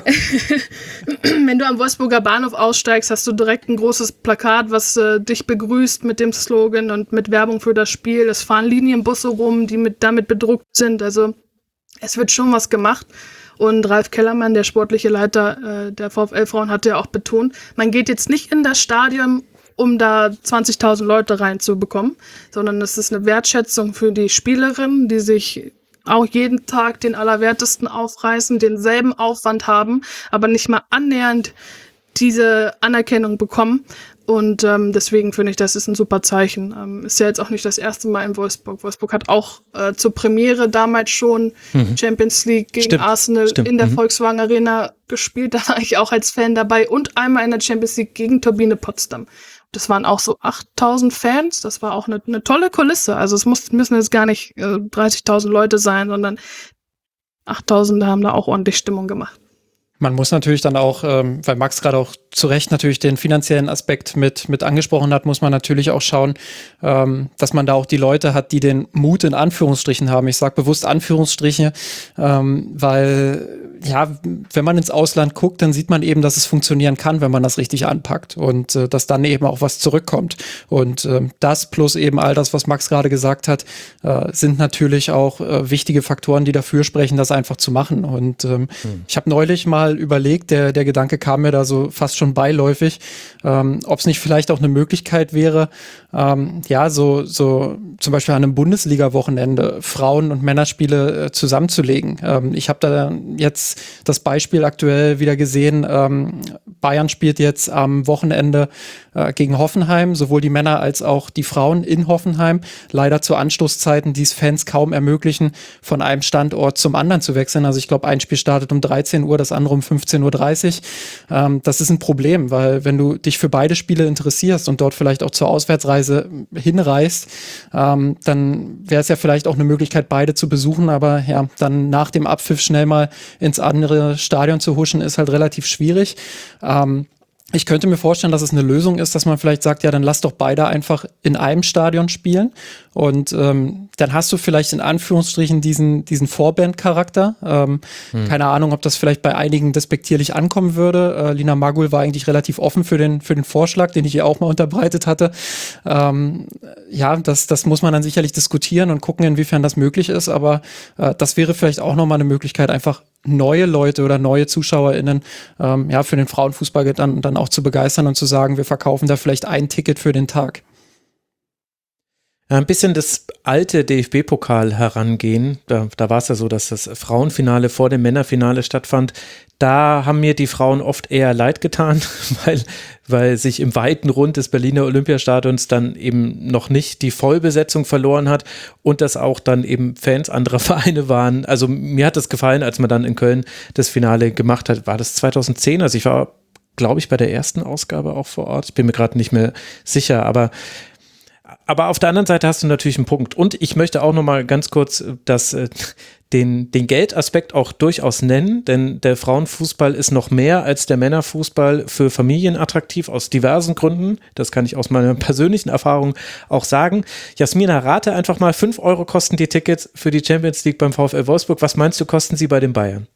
na. wenn du am Wolfsburger Bahnhof aussteigst, hast du direkt ein großes Plakat, was äh, dich begrüßt mit dem Slogan und mit Werbung für das Spiel. Es fahren Linienbusse rum, die mit damit bedruckt sind. Also es wird schon was gemacht. Und Ralf Kellermann, der sportliche Leiter äh, der VfL-Frauen, hat ja auch betont, man geht jetzt nicht in das Stadion, um da zwanzigtausend Leute reinzubekommen, sondern es ist eine Wertschätzung für die Spielerinnen, die sich auch jeden Tag den Allerwertesten aufreißen, denselben Aufwand haben, aber nicht mal annähernd diese Anerkennung bekommen. Und ähm, deswegen finde ich, das ist ein super Zeichen. Ähm, ist ja jetzt auch nicht das erste Mal in Wolfsburg. Wolfsburg hat auch äh, zur Premiere damals schon mhm. Champions League gegen Stimmt. Arsenal Stimmt. in der mhm. Volkswagen Arena gespielt. Da war ich auch als Fan dabei. Und einmal in der Champions League gegen Turbine Potsdam. Das waren auch so achttausend Fans. Das war auch eine, eine tolle Kulisse. Also es muss, müssen jetzt gar nicht äh, dreißigtausend Leute sein, sondern achttausend haben da auch ordentlich Stimmung gemacht. Man muss natürlich dann auch, ähm, weil Max gerade auch zu Recht natürlich den finanziellen Aspekt mit, mit angesprochen hat, muss man natürlich auch schauen, ähm, dass man da auch die Leute hat, die den Mut in Anführungsstrichen haben. Ich sage bewusst Anführungsstriche, ähm, weil ja, wenn man ins Ausland guckt, dann sieht man eben, dass es funktionieren kann, wenn man das richtig anpackt und äh, dass dann eben auch was zurückkommt. Und äh, das plus eben all das, was Max gerade gesagt hat, äh, sind natürlich auch äh, wichtige Faktoren, die dafür sprechen, das einfach zu machen. Und ähm, hm. ich habe neulich mal überlegt, der, der Gedanke kam mir da so fast schon beiläufig, ähm, ob es nicht vielleicht auch eine Möglichkeit wäre, ähm, ja, so, so zum Beispiel an einem Bundesliga-Wochenende Frauen- und Männerspiele äh, zusammenzulegen. Ähm, ich habe da jetzt das Beispiel aktuell wieder gesehen, ähm, Bayern spielt jetzt am Wochenende äh, gegen Hoffenheim, sowohl die Männer als auch die Frauen in Hoffenheim, leider zu Anstoßzeiten, die es Fans kaum ermöglichen, von einem Standort zum anderen zu wechseln. Also ich glaube, ein Spiel startet um dreizehn Uhr, das andere um fünfzehn Uhr dreißig. Ähm, das ist ein Problem, weil wenn du dich für beide Spiele interessierst und dort vielleicht auch zur Auswärtsreise hinreist, ähm, dann wäre es ja vielleicht auch eine Möglichkeit, beide zu besuchen, aber ja, dann nach dem Abpfiff schnell mal ins andere Stadion zu huschen, ist halt relativ schwierig. Ähm, Ich könnte mir vorstellen, dass es eine Lösung ist, dass man vielleicht sagt, ja, dann lass doch beide einfach in einem Stadion spielen und ähm, dann hast du vielleicht in Anführungsstrichen diesen, diesen Vorband-Charakter. Ähm, hm. Keine Ahnung, ob das vielleicht bei einigen despektierlich ankommen würde. Äh, Lina Magul war eigentlich relativ offen für den, für den Vorschlag, den ich ihr auch mal unterbreitet hatte. Ähm, ja, das, das muss man dann sicherlich diskutieren und gucken, inwiefern das möglich ist, aber äh, das wäre vielleicht auch nochmal eine Möglichkeit, einfach neue Leute oder neue ZuschauerInnen ähm, ja, für den Frauenfußball dann, dann auch zu begeistern und zu sagen, wir verkaufen da vielleicht ein Ticket für den Tag. Ein bisschen das alte D F B-Pokal herangehen. Da, da war es ja so, dass das Frauenfinale vor dem Männerfinale stattfand. Da haben mir die Frauen oft eher leid getan, weil, weil sich im weiten Rund des Berliner Olympiastadions dann eben noch nicht die Vollbesetzung verloren hat und dass auch dann eben Fans anderer Vereine waren. Also mir hat das gefallen, als man dann in Köln das Finale gemacht hat. War das zweitausendzehn? Also ich war, glaube ich, bei der ersten Ausgabe auch vor Ort. Ich bin mir gerade nicht mehr sicher, aber Aber auf der anderen Seite hast du natürlich einen Punkt. Und ich möchte auch noch mal ganz kurz das, äh, den, den Geldaspekt auch durchaus nennen, denn der Frauenfußball ist noch mehr als der Männerfußball für Familien attraktiv, aus diversen Gründen. Das kann ich aus meiner persönlichen Erfahrung auch sagen. Jasmina, rate einfach mal, fünf Euro kosten die Tickets für die Champions League beim VfL Wolfsburg. Was meinst du, kosten sie bei den Bayern?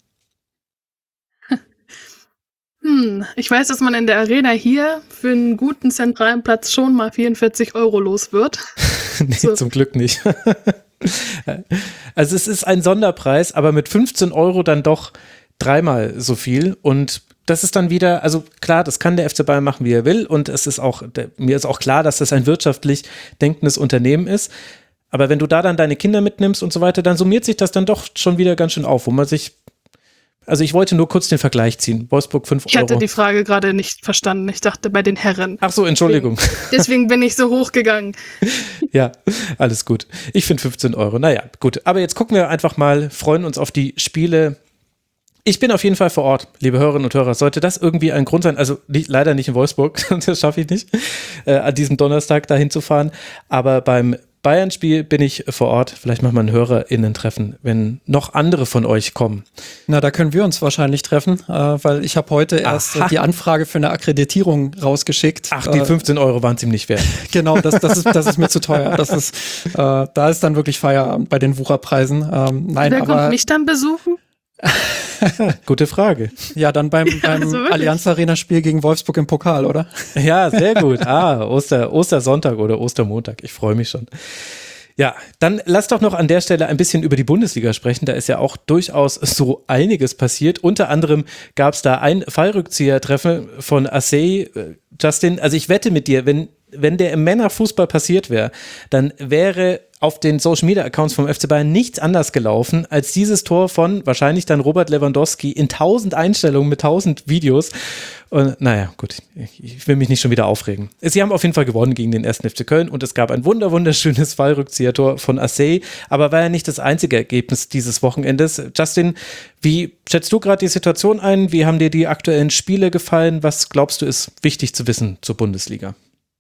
Hm, ich weiß, dass man in der Arena hier für einen guten zentralen Platz schon mal vierundvierzig Euro los wird. Nee, so. Zum Glück nicht. Also es ist ein Sonderpreis, aber mit fünfzehn Euro dann doch dreimal so viel und das ist dann wieder, also klar, das kann der F C Bayern machen, wie er will und es ist auch, der, mir ist auch klar, dass das ein wirtschaftlich denkendes Unternehmen ist, aber wenn du da dann deine Kinder mitnimmst und so weiter, dann summiert sich das dann doch schon wieder ganz schön auf, wo man sich Also ich wollte nur kurz den Vergleich ziehen. Wolfsburg fünf Euro. Ich hatte die Frage gerade nicht verstanden. Ich dachte bei den Herren. Ach so, Entschuldigung. Deswegen, deswegen bin ich so hochgegangen. Ja, alles gut. Ich finde fünfzehn Euro. Naja, gut. Aber jetzt gucken wir einfach mal, freuen uns auf die Spiele. Ich bin auf jeden Fall vor Ort, liebe Hörerinnen und Hörer. Sollte das irgendwie ein Grund sein, also nicht, leider nicht in Wolfsburg, das schaffe ich nicht, äh, an diesem Donnerstag dahin zu fahren. Aber beim Bayern-Spiel bin ich vor Ort. Vielleicht machen wir ein HörerInnen-Treffen, wenn noch andere von euch kommen. Na, da können wir uns wahrscheinlich treffen, äh, weil ich habe heute erst äh, die Anfrage für eine Akkreditierung rausgeschickt. Ach, die fünfzehn Euro waren ziemlich wert. Genau, das, das, ist, das ist mir zu teuer. Das ist, äh, da ist dann wirklich Feierabend bei den Wucherpreisen. Ähm, nein, Wer aber, kommt mich dann besuchen? Gute Frage. Ja, dann beim, beim also Allianz Arena Spiel gegen Wolfsburg im Pokal, oder? Ja, sehr gut. Ah, Oster, Ostersonntag oder Ostermontag. Ich freue mich schon. Ja, dann lass doch noch an der Stelle ein bisschen über die Bundesliga sprechen. Da ist ja auch durchaus so einiges passiert. Unter anderem gab es da ein Fallrückzieher-Treffen von Assey. Justin, also ich wette mit dir, wenn, wenn der im Männerfußball passiert wäre, dann wäre auf den Social-Media-Accounts vom F C Bayern nichts anders gelaufen als dieses Tor von wahrscheinlich dann Robert Lewandowski in tausend Einstellungen mit tausend Videos. Und naja, gut, ich will mich nicht schon wieder aufregen. Sie haben auf jeden Fall gewonnen gegen den ersten F C Köln und es gab ein wunder wunderschönes Fallrückzieher-Tor von Assey, aber war ja nicht das einzige Ergebnis dieses Wochenendes. Justin, wie schätzt du gerade die Situation ein? Wie haben dir die aktuellen Spiele gefallen? Was glaubst du ist wichtig zu wissen zur Bundesliga?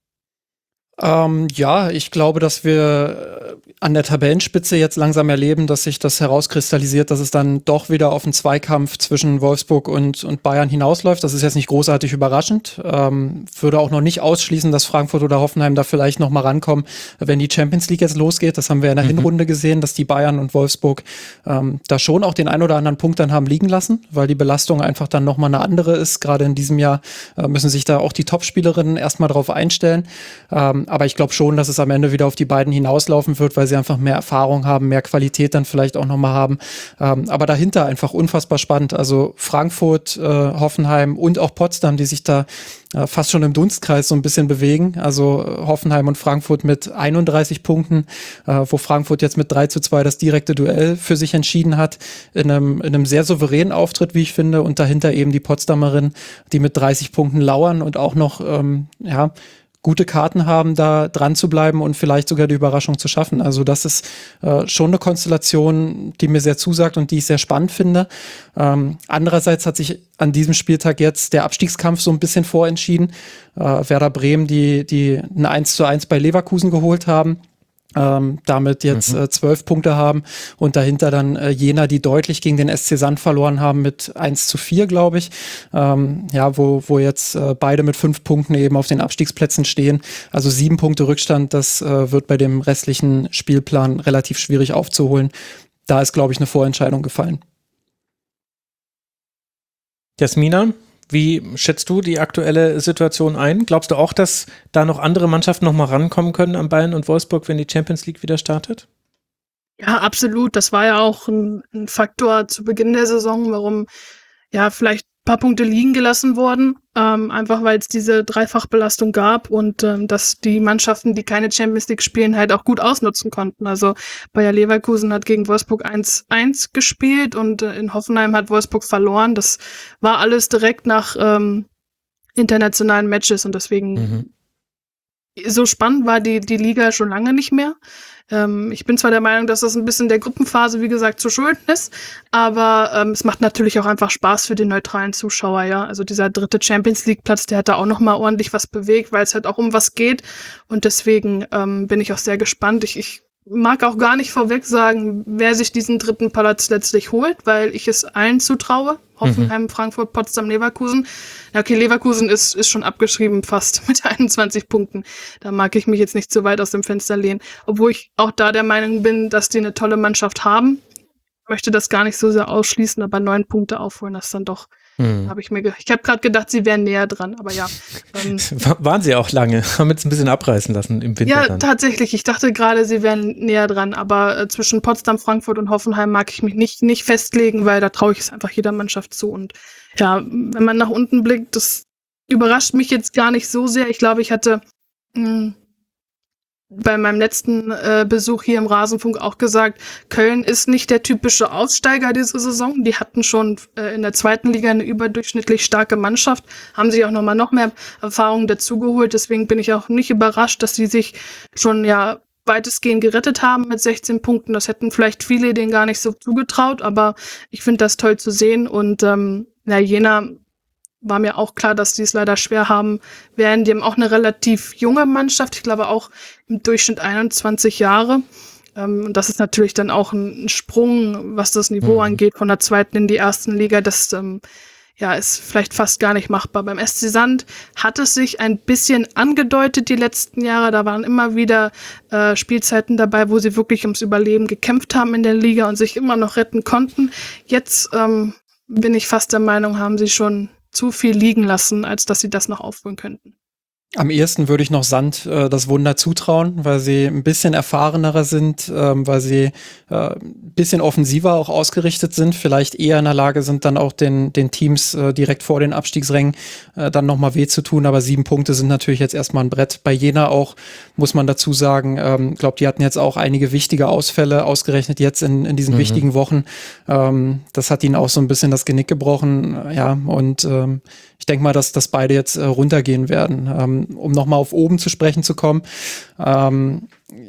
Ähm, ja, ich glaube, dass wir an der Tabellenspitze jetzt langsam erleben, dass sich das herauskristallisiert, dass es dann doch wieder auf einen Zweikampf zwischen Wolfsburg und, und Bayern hinausläuft. Das ist jetzt nicht großartig überraschend. Ähm, würde auch noch nicht ausschließen, dass Frankfurt oder Hoffenheim da vielleicht noch mal rankommen, wenn die Champions League jetzt losgeht. Das haben wir in der mhm. Hinrunde gesehen, dass die Bayern und Wolfsburg ähm, da schon auch den ein oder anderen Punkt dann haben liegen lassen, weil die Belastung einfach dann noch mal eine andere ist. Gerade in diesem Jahr äh, müssen sich da auch die Topspielerinnen erstmal drauf einstellen. Ähm, aber ich glaube schon, dass es am Ende wieder auf die beiden hinauslaufen wird, weil sie einfach mehr Erfahrung haben, mehr Qualität dann vielleicht auch nochmal haben. Ähm, aber dahinter einfach unfassbar spannend. Also Frankfurt, äh, Hoffenheim und auch Potsdam, die sich da äh, fast schon im Dunstkreis so ein bisschen bewegen. Also äh, Hoffenheim und Frankfurt mit einunddreißig Punkten, äh, wo Frankfurt jetzt mit drei zu zwei das direkte Duell für sich entschieden hat. In einem, in einem sehr souveränen Auftritt, wie ich finde. Und dahinter eben die Potsdamerinnen, die mit dreißig Punkten lauern und auch noch, ähm, ja, gute Karten haben, da dran zu bleiben und vielleicht sogar die Überraschung zu schaffen. Also das ist äh, schon eine Konstellation, die mir sehr zusagt und die ich sehr spannend finde. Ähm, andererseits hat sich an diesem Spieltag jetzt der Abstiegskampf so ein bisschen vorentschieden. Äh, Werder Bremen, die, die ein eins zu eins bei Leverkusen geholt haben. Ähm, damit jetzt mhm. äh, zwölf Punkte haben und dahinter dann äh, Jena, die deutlich gegen den S C Sand verloren haben mit eins zu vier, glaube ich. Ähm, ja, wo, wo jetzt äh, beide mit fünf Punkten eben auf den Abstiegsplätzen stehen. Also sieben Punkte Rückstand, das äh, wird bei dem restlichen Spielplan relativ schwierig aufzuholen. Da ist, glaube ich, eine Vorentscheidung gefallen. Jasmina, wie schätzt du die aktuelle Situation ein? Glaubst du auch, dass da noch andere Mannschaften noch mal rankommen können an Bayern und Wolfsburg, wenn die Champions League wieder startet? Ja, absolut. Das war ja auch ein, ein Faktor zu Beginn der Saison, warum ja vielleicht ein paar Punkte liegen gelassen wurden, ähm, einfach weil es diese Dreifachbelastung gab und ähm, dass die Mannschaften, die keine Champions League spielen, halt auch gut ausnutzen konnten. Also Bayer Leverkusen hat gegen Wolfsburg eins eins gespielt und äh, in Hoffenheim hat Wolfsburg verloren. Das war alles direkt nach ähm, internationalen Matches und deswegen Mhm. so spannend war die, die Liga schon lange nicht mehr. Ähm, ich bin zwar der Meinung, dass das ein bisschen der Gruppenphase, wie gesagt, zu schulden ist, aber ähm, es macht natürlich auch einfach Spaß für den neutralen Zuschauer, ja. Also dieser dritte Champions-League-Platz, der hat da auch nochmal ordentlich was bewegt, weil es halt auch um was geht und deswegen ähm, bin ich auch sehr gespannt. Ich, ich mag auch gar nicht vorweg sagen, wer sich diesen dritten Platz letztlich holt, weil ich es allen zutraue. Hoffenheim, mhm. Frankfurt, Potsdam, Leverkusen. Ja, okay, Leverkusen ist, ist schon abgeschrieben fast mit einundzwanzig Punkten. Da mag ich mich jetzt nicht zu weit aus dem Fenster lehnen. Obwohl ich auch da der Meinung bin, dass die eine tolle Mannschaft haben. Ich möchte das gar nicht so sehr ausschließen, aber neun Punkte aufholen, das dann doch, mhm. habe ich mir ge- Ich habe gerade gedacht, sie wären näher dran, aber ja. Ähm, Waren sie auch lange, haben jetzt ein bisschen abreißen lassen im Winter. Ja, dann. tatsächlich. Ich dachte gerade, sie wären näher dran, aber äh, zwischen Potsdam, Frankfurt und Hoffenheim mag ich mich nicht, nicht festlegen, weil da traue ich es einfach jeder Mannschaft zu. Und ja, wenn man nach unten blickt, das überrascht mich jetzt gar nicht so sehr. Ich glaube, ich hatte mh, bei meinem letzten äh, Besuch hier im Rasenfunk auch gesagt, Köln ist nicht der typische Aufsteiger diese Saison. Die hatten schon äh, in der zweiten Liga eine überdurchschnittlich starke Mannschaft, haben sich auch nochmal noch mehr Erfahrung dazugeholt. Deswegen bin ich auch nicht überrascht, dass sie sich schon ja weitestgehend gerettet haben mit sechzehn Punkten. Das hätten vielleicht viele denen gar nicht so zugetraut, aber ich finde das toll zu sehen. Und ähm, na, Jena war mir auch klar, dass die es leider schwer haben werden. Die haben auch eine relativ junge Mannschaft, ich glaube auch im Durchschnitt einundzwanzig Jahre. Ähm, und das ist natürlich dann auch ein, ein Sprung, was das Niveau mhm. angeht, von der zweiten in die ersten Liga. Das ähm, ja, ist vielleicht fast gar nicht machbar. Beim S C Sand hat es sich ein bisschen angedeutet die letzten Jahre. Da waren immer wieder äh, Spielzeiten dabei, wo sie wirklich ums Überleben gekämpft haben in der Liga und sich immer noch retten konnten. Jetzt ähm, bin ich fast der Meinung, haben sie schon zu viel liegen lassen, als dass sie das noch aufholen könnten. Am ehesten würde ich noch Sand äh, das Wunder zutrauen, weil sie ein bisschen erfahrenerer sind, ähm, weil sie äh, ein bisschen offensiver auch ausgerichtet sind, vielleicht eher in der Lage sind, dann auch den den Teams äh, direkt vor den Abstiegsrängen äh, dann nochmal weh zu tun. Aber sieben Punkte sind natürlich jetzt erstmal ein Brett. Bei Jena auch, muss man dazu sagen, ähm, glaube, die hatten jetzt auch einige wichtige Ausfälle, ausgerechnet jetzt in in diesen mhm. wichtigen Wochen. Ähm, das hat ihnen auch so ein bisschen das Genick gebrochen. Ja, und ähm, ich denke mal, dass, dass beide jetzt äh, runtergehen werden. Ähm, um nochmal auf oben zu sprechen zu kommen. Ähm,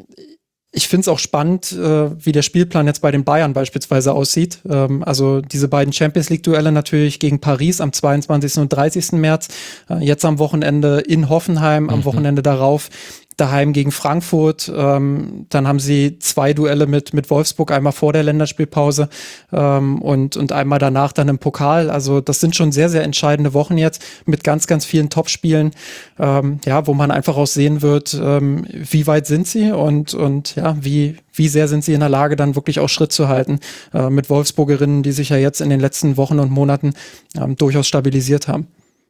ich finde es auch spannend, äh, wie der Spielplan jetzt bei den Bayern beispielsweise aussieht. Ähm, also diese beiden Champions-League-Duelle natürlich gegen Paris am zweiundzwanzigsten und dreißigsten März. Äh, jetzt am Wochenende in Hoffenheim, am mhm. Wochenende darauf daheim gegen Frankfurt. Ähm, dann haben sie zwei Duelle mit mit Wolfsburg, einmal vor der Länderspielpause ähm, und und einmal danach dann im Pokal. Also das sind schon sehr, sehr entscheidende Wochen jetzt mit ganz, ganz vielen Topspielen, ähm, ja, wo man einfach auch sehen wird, ähm, wie weit sind sie und und ja, wie wie sehr sind sie in der Lage, dann wirklich auch Schritt zu halten äh, mit Wolfsburgerinnen, die sich ja jetzt in den letzten Wochen und Monaten ähm, durchaus stabilisiert haben.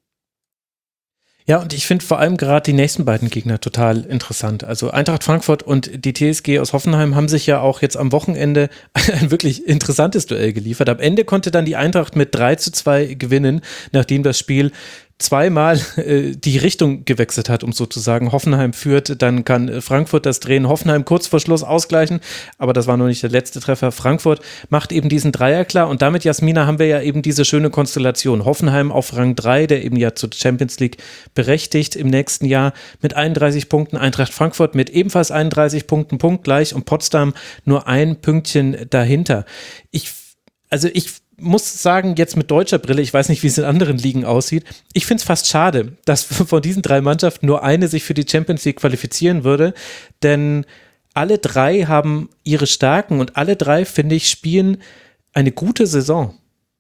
Ja, und ich finde vor allem gerade die nächsten beiden Gegner total interessant. Also Eintracht Frankfurt und die T S G aus Hoffenheim haben sich ja auch jetzt am Wochenende ein wirklich interessantes Duell geliefert. Am Ende konnte dann die Eintracht mit drei zu zwei gewinnen, nachdem das Spiel zweimal äh, die Richtung gewechselt hat, um sozusagen Hoffenheim führt, dann kann Frankfurt das drehen, Hoffenheim kurz vor Schluss ausgleichen, aber das war noch nicht der letzte Treffer. Frankfurt macht eben diesen Dreier klar und damit, Jasmina, haben wir ja eben diese schöne Konstellation. Hoffenheim auf Rang drei, der eben ja zur Champions League berechtigt im nächsten Jahr mit einunddreißig Punkten, Eintracht Frankfurt mit ebenfalls einunddreißig Punkten, punktgleich und Potsdam nur ein Pünktchen dahinter. Ich, also ich muss sagen, jetzt mit deutscher Brille, ich weiß nicht, wie es in anderen Ligen aussieht, ich finde es fast schade, dass von diesen drei Mannschaften nur eine sich für die Champions League qualifizieren würde, denn alle drei haben ihre Stärken und alle drei, finde ich, spielen eine gute Saison.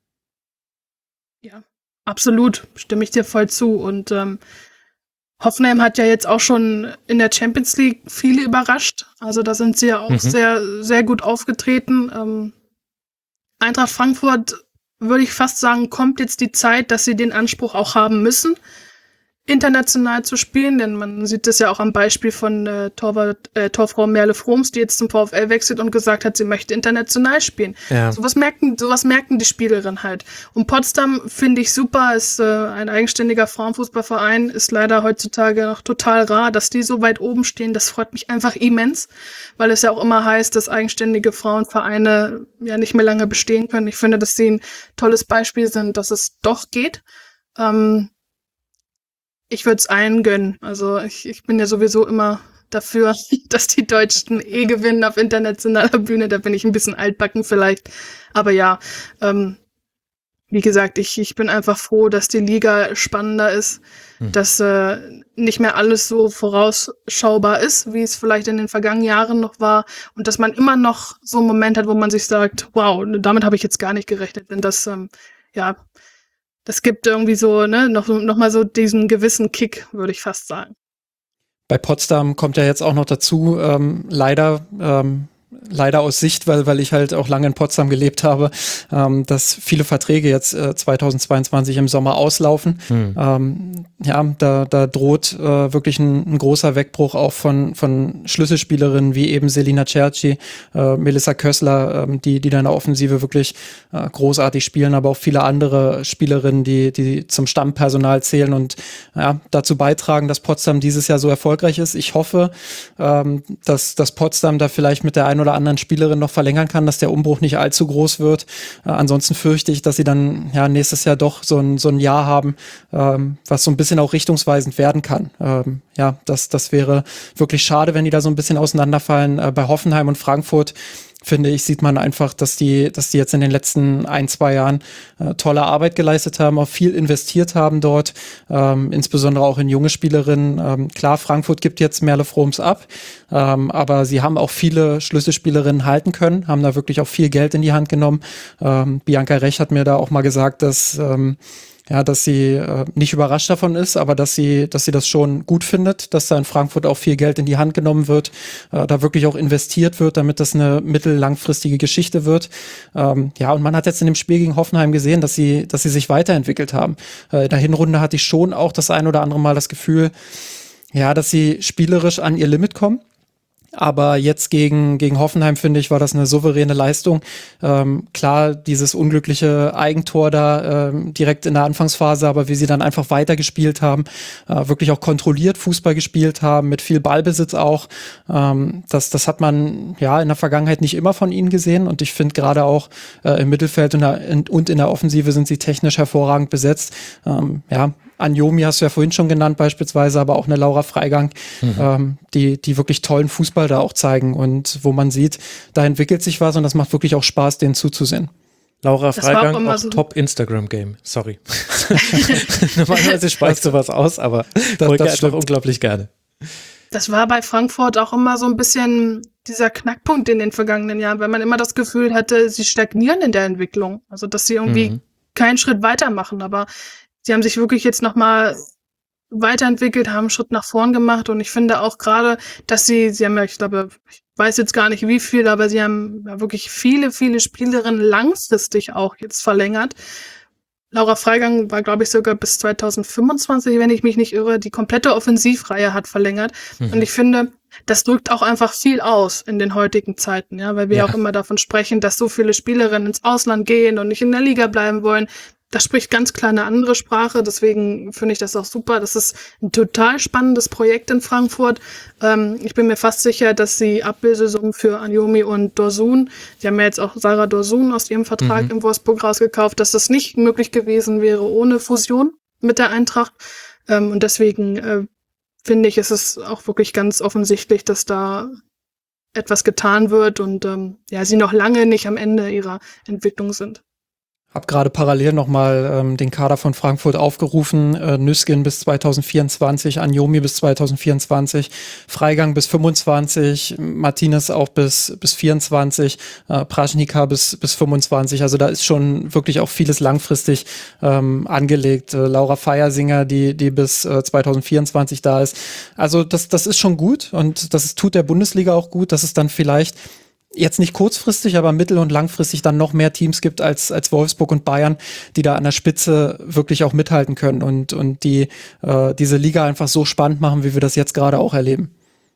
Ja, absolut, stimme ich dir voll zu und ähm, Hoffenheim hat ja jetzt auch schon in der Champions League viele überrascht, also da sind sie ja auch mhm. sehr, sehr gut aufgetreten. ähm, Eintracht Frankfurt, würde ich fast sagen, kommt jetzt die Zeit, dass sie den Anspruch auch haben müssen, international zu spielen, denn man sieht das ja auch am Beispiel von äh, Torwart, äh, Torfrau Merle Froms, die jetzt zum VfL wechselt und gesagt hat, sie möchte international spielen. Ja. Sowas merken, sowas merken die Spielerinnen halt. Und Potsdam finde ich super, ist äh, ein eigenständiger Frauenfußballverein, ist leider heutzutage noch total rar, dass die so weit oben stehen. Das freut mich einfach immens, weil es ja auch immer heißt, dass eigenständige Frauenvereine ja nicht mehr lange bestehen können. Ich finde, dass sie ein tolles Beispiel sind, dass es doch geht. Ähm, Ich würde es allen gönnen. Also ich, ich bin ja sowieso immer dafür, dass die Deutschen eh gewinnen auf internationaler Bühne. Da bin ich ein bisschen altbacken vielleicht. Aber ja, ähm, wie gesagt, ich, ich bin einfach froh, dass die Liga spannender ist, hm. dass äh, nicht mehr alles so vorausschaubar ist, wie es vielleicht in den vergangenen Jahren noch war. Und dass man immer noch so einen Moment hat, wo man sich sagt, wow, damit habe ich jetzt gar nicht gerechnet. Denn das, ähm, ja... Das gibt irgendwie so, ne, noch, noch mal so diesen gewissen Kick, würde ich fast sagen. Bei Potsdam kommt ja jetzt auch noch dazu, ähm, leider ähm, leider aus Sicht, weil, weil ich halt auch lange in Potsdam gelebt habe, ähm, dass viele Verträge jetzt äh, zweitausendzweiundzwanzig im Sommer auslaufen. Hm. Ähm, ja, da, da droht äh, wirklich ein, ein großer Wegbruch auch von, von Schlüsselspielerinnen wie eben Selina Cerci, äh, Melissa Kössler, ähm, die, die da in der Offensive wirklich äh, großartig spielen, aber auch viele andere Spielerinnen, die, die zum Stammpersonal zählen und ja, dazu beitragen, dass Potsdam dieses Jahr so erfolgreich ist. Ich hoffe, ähm, dass, dass Potsdam da vielleicht mit der einen oder anderen Spielerin noch verlängern kann, dass der Umbruch nicht allzu groß wird. Äh, ansonsten fürchte ich, dass sie dann ja nächstes Jahr doch so ein, so ein Jahr haben, ähm, was so ein bisschen auch richtungsweisend werden kann. Ähm, ja, das, das wäre wirklich schade, wenn die da so ein bisschen auseinanderfallen. Äh, bei Hoffenheim und Frankfurt finde ich, sieht man einfach, dass die, dass die jetzt in den letzten ein, zwei Jahren äh, tolle Arbeit geleistet haben, auch viel investiert haben dort, ähm, insbesondere auch in junge Spielerinnen. Ähm, klar, Frankfurt gibt jetzt Merle Froms ab, ähm, aber sie haben auch viele Schlüsselspielerinnen halten können, haben da wirklich auch viel Geld in die Hand genommen. Ähm, Bianca Rech hat mir da auch mal gesagt, dass ähm, ja, dass sie äh, nicht überrascht davon ist, aber dass sie, dass sie das schon gut findet, dass da in Frankfurt auch viel Geld in die Hand genommen wird, äh, da wirklich auch investiert wird, damit das eine mittellangfristige Geschichte wird. Ähm, ja, und man hat jetzt in dem Spiel gegen Hoffenheim gesehen, dass sie, dass sie sich weiterentwickelt haben. Äh, in der Hinrunde hatte ich schon auch das ein oder andere Mal das Gefühl, ja, dass sie spielerisch an ihr Limit kommen. Aber jetzt gegen, gegen Hoffenheim, finde ich, war das eine souveräne Leistung. Ähm, klar, dieses unglückliche Eigentor da ähm, direkt in der Anfangsphase, aber wie sie dann einfach weitergespielt haben, äh, wirklich auch kontrolliert Fußball gespielt haben, mit viel Ballbesitz auch. Ähm, das, das hat man ja in der Vergangenheit nicht immer von ihnen gesehen. Und ich finde gerade auch äh, im Mittelfeld und, der, in, und in der Offensive sind sie technisch hervorragend besetzt. Ähm, ja, Anjomi hast du ja vorhin schon genannt beispielsweise, aber auch eine Laura Freigang, mhm. ähm, die, die wirklich tollen Fußball da auch zeigen und wo man sieht, da entwickelt sich was und das macht wirklich auch Spaß, denen zuzusehen. Laura Freigang, auch, auch so Top-Instagram-Game, sorry. Normalerweise speichst du was aus, aber das, folge das einfach unglaublich gerne. Das war bei Frankfurt auch immer so ein bisschen dieser Knackpunkt in den vergangenen Jahren, weil man immer das Gefühl hatte, sie stagnieren in der Entwicklung, also dass sie irgendwie mhm. keinen Schritt weitermachen, aber sie haben sich wirklich jetzt nochmal weiterentwickelt, haben einen Schritt nach vorn gemacht und ich finde auch gerade, dass sie, sie haben ja, ich glaube, ich weiß jetzt gar nicht wie viel, aber sie haben ja wirklich viele, viele Spielerinnen langfristig auch jetzt verlängert. Laura Freigang war, glaube ich, sogar bis zweitausendfünfundzwanzig, wenn ich mich nicht irre, die komplette Offensivreihe hat verlängert. Mhm. Und ich finde, das drückt auch einfach viel aus in den heutigen Zeiten, ja, weil wir ja auch immer davon sprechen, dass so viele Spielerinnen ins Ausland gehen und nicht in der Liga bleiben wollen. Das spricht ganz klar eine andere Sprache, deswegen finde ich das auch super. Das ist ein total spannendes Projekt in Frankfurt. Ähm, ich bin mir fast sicher, dass die Ablösesumme für Anjomi und Dorsun, die haben ja jetzt auch Sarah Dorsun aus ihrem Vertrag mhm. in Wolfsburg rausgekauft, dass das nicht möglich gewesen wäre ohne Fusion mit der Eintracht. Ähm, und deswegen äh, finde ich, ist es auch wirklich ganz offensichtlich, dass da etwas getan wird und ähm, ja, sie noch lange nicht am Ende ihrer Entwicklung sind. Hab gerade parallel nochmal ähm, den Kader von Frankfurt aufgerufen. Äh, Nüskin bis zweitausendvierundzwanzig, Anjomi bis zweitausendvierundzwanzig, Freigang bis fünfundzwanzig, Martinez auch bis bis vierundzwanzig, äh, Praschnika bis bis fünfundzwanzig. Also da ist schon wirklich auch vieles langfristig ähm, angelegt. Äh, Laura Feiersinger, die die bis äh, zweitausendvierundzwanzig da ist. Also das das ist schon gut und das ist, tut der Bundesliga auch gut, dass es dann vielleicht jetzt nicht kurzfristig, aber mittel- und langfristig dann noch mehr Teams gibt als als Wolfsburg und Bayern, die da an der Spitze wirklich auch mithalten können und und die äh, diese Liga einfach so spannend machen, wie wir das jetzt gerade auch erleben.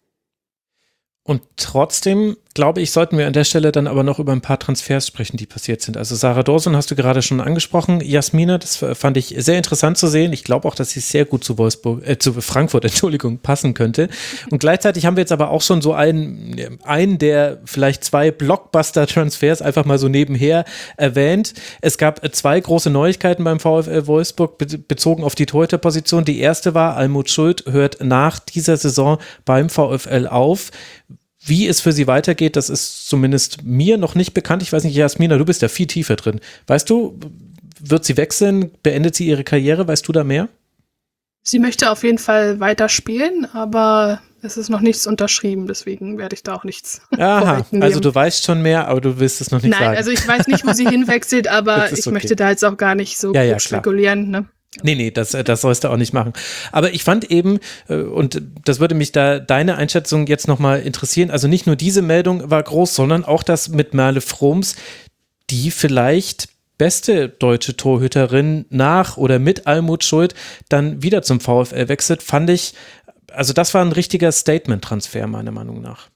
Und trotzdem, glaube ich, sollten wir an der Stelle dann aber noch über ein paar Transfers sprechen, die passiert sind. Also Sarah Dorsun hast du gerade schon angesprochen. Jasmine, das fand ich sehr interessant zu sehen. Ich glaube auch, dass sie sehr gut zu Wolfsburg, äh, zu Frankfurt, Entschuldigung, passen könnte. Und gleichzeitig haben wir jetzt aber auch schon so einen, einen der vielleicht zwei Blockbuster-Transfers einfach mal so nebenher erwähnt. Es gab zwei große Neuigkeiten beim VfL Wolfsburg be- bezogen auf die Torhüterposition. Die erste war, Almut Schuld hört nach dieser Saison beim VfL auf. Wie es für sie weitergeht, das ist zumindest mir noch nicht bekannt. Ich weiß nicht, Jasmina, du bist da viel tiefer drin. Weißt du, wird sie wechseln? Beendet sie ihre Karriere? Weißt du da mehr? Sie möchte auf jeden Fall weiter spielen, aber es ist noch nichts unterschrieben, deswegen werde ich da auch nichts Aha, also du weißt schon mehr, aber du willst es noch nicht Nein, sagen. Nein, also ich weiß nicht, wo sie hinwechselt, aber ich okay. möchte da jetzt auch gar nicht so ja, ja, spekulieren. Ne? Nee, nee, das, das sollst du auch nicht machen. Aber ich fand eben, äh, und das würde mich da deine Einschätzung jetzt nochmal interessieren, also nicht nur diese Meldung war groß, sondern auch das mit Merle Froms, die vielleicht beste deutsche Torhüterin nach oder mit Almut Schuld dann wieder zum VfL wechselt, fand ich, also das war ein richtiger Statement-Transfer meiner Meinung nach.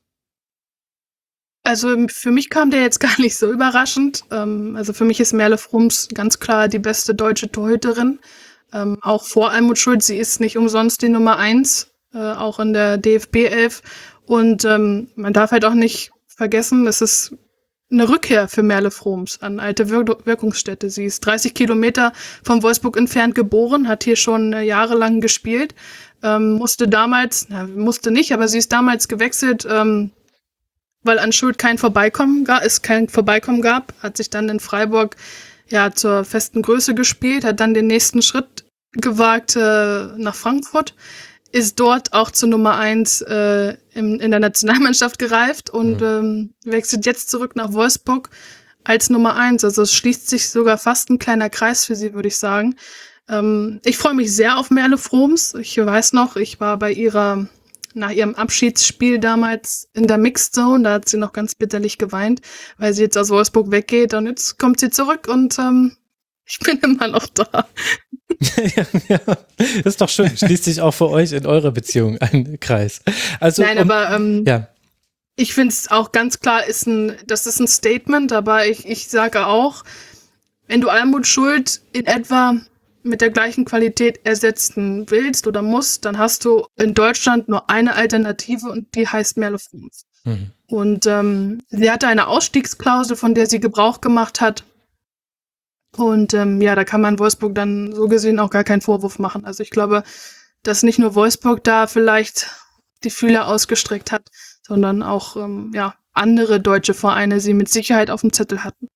Also für mich kam der jetzt gar nicht so überraschend. Ähm, also für mich ist Merle Froms ganz klar die beste deutsche Torhüterin. Ähm, auch vor Almut Schuld. Sie ist nicht umsonst die Nummer eins, äh, auch in der D F B elf. Und ähm, man darf halt auch nicht vergessen, es ist eine Rückkehr für Merle Froms an alte Wir- Wirkungsstätte. Sie ist dreißig Kilometer von Wolfsburg entfernt geboren, hat hier schon äh, jahrelang gespielt, ähm, musste damals, na, musste nicht, aber sie ist damals gewechselt, ähm, weil an Schuld kein Vorbeikommen gab, es kein Vorbeikommen gab, hat sich dann in Freiburg ja zur festen Größe gespielt, hat dann den nächsten Schritt gewagt äh, nach Frankfurt, ist dort auch zur Nummer eins äh, im, in der Nationalmannschaft gereift und ähm, wechselt jetzt zurück nach Wolfsburg als Nummer eins. Also es schließt sich sogar fast ein kleiner Kreis für sie, würde ich sagen. Ähm, ich freue mich sehr auf Merle Froms. Ich weiß noch, ich war bei ihrer nach ihrem Abschiedsspiel damals in der Mixed Zone, da hat sie noch ganz bitterlich geweint, weil sie jetzt aus Wolfsburg weggeht und jetzt kommt sie zurück und ähm, ich bin immer noch da. ja, ja, das ist doch schön. Schließt sich auch für euch in eurer Beziehung ein Kreis. Also, Nein, um, aber ähm, ja. ich finde es auch ganz klar, ist ein, das ist ein Statement, aber ich, ich sage auch, wenn du Almut Schuld in etwa mit der gleichen Qualität ersetzen willst oder musst, dann hast du in Deutschland nur eine Alternative und die heißt Merle Froms. Mhm. Und ähm, sie hatte eine Ausstiegsklausel, von der sie Gebrauch gemacht hat. Und ähm, ja, da kann man Wolfsburg dann so gesehen auch gar keinen Vorwurf machen. Also ich glaube, dass nicht nur Wolfsburg da vielleicht die Fühler ausgestreckt hat, sondern auch ähm, ja, andere deutsche Vereine sie mit Sicherheit auf dem Zettel hatten.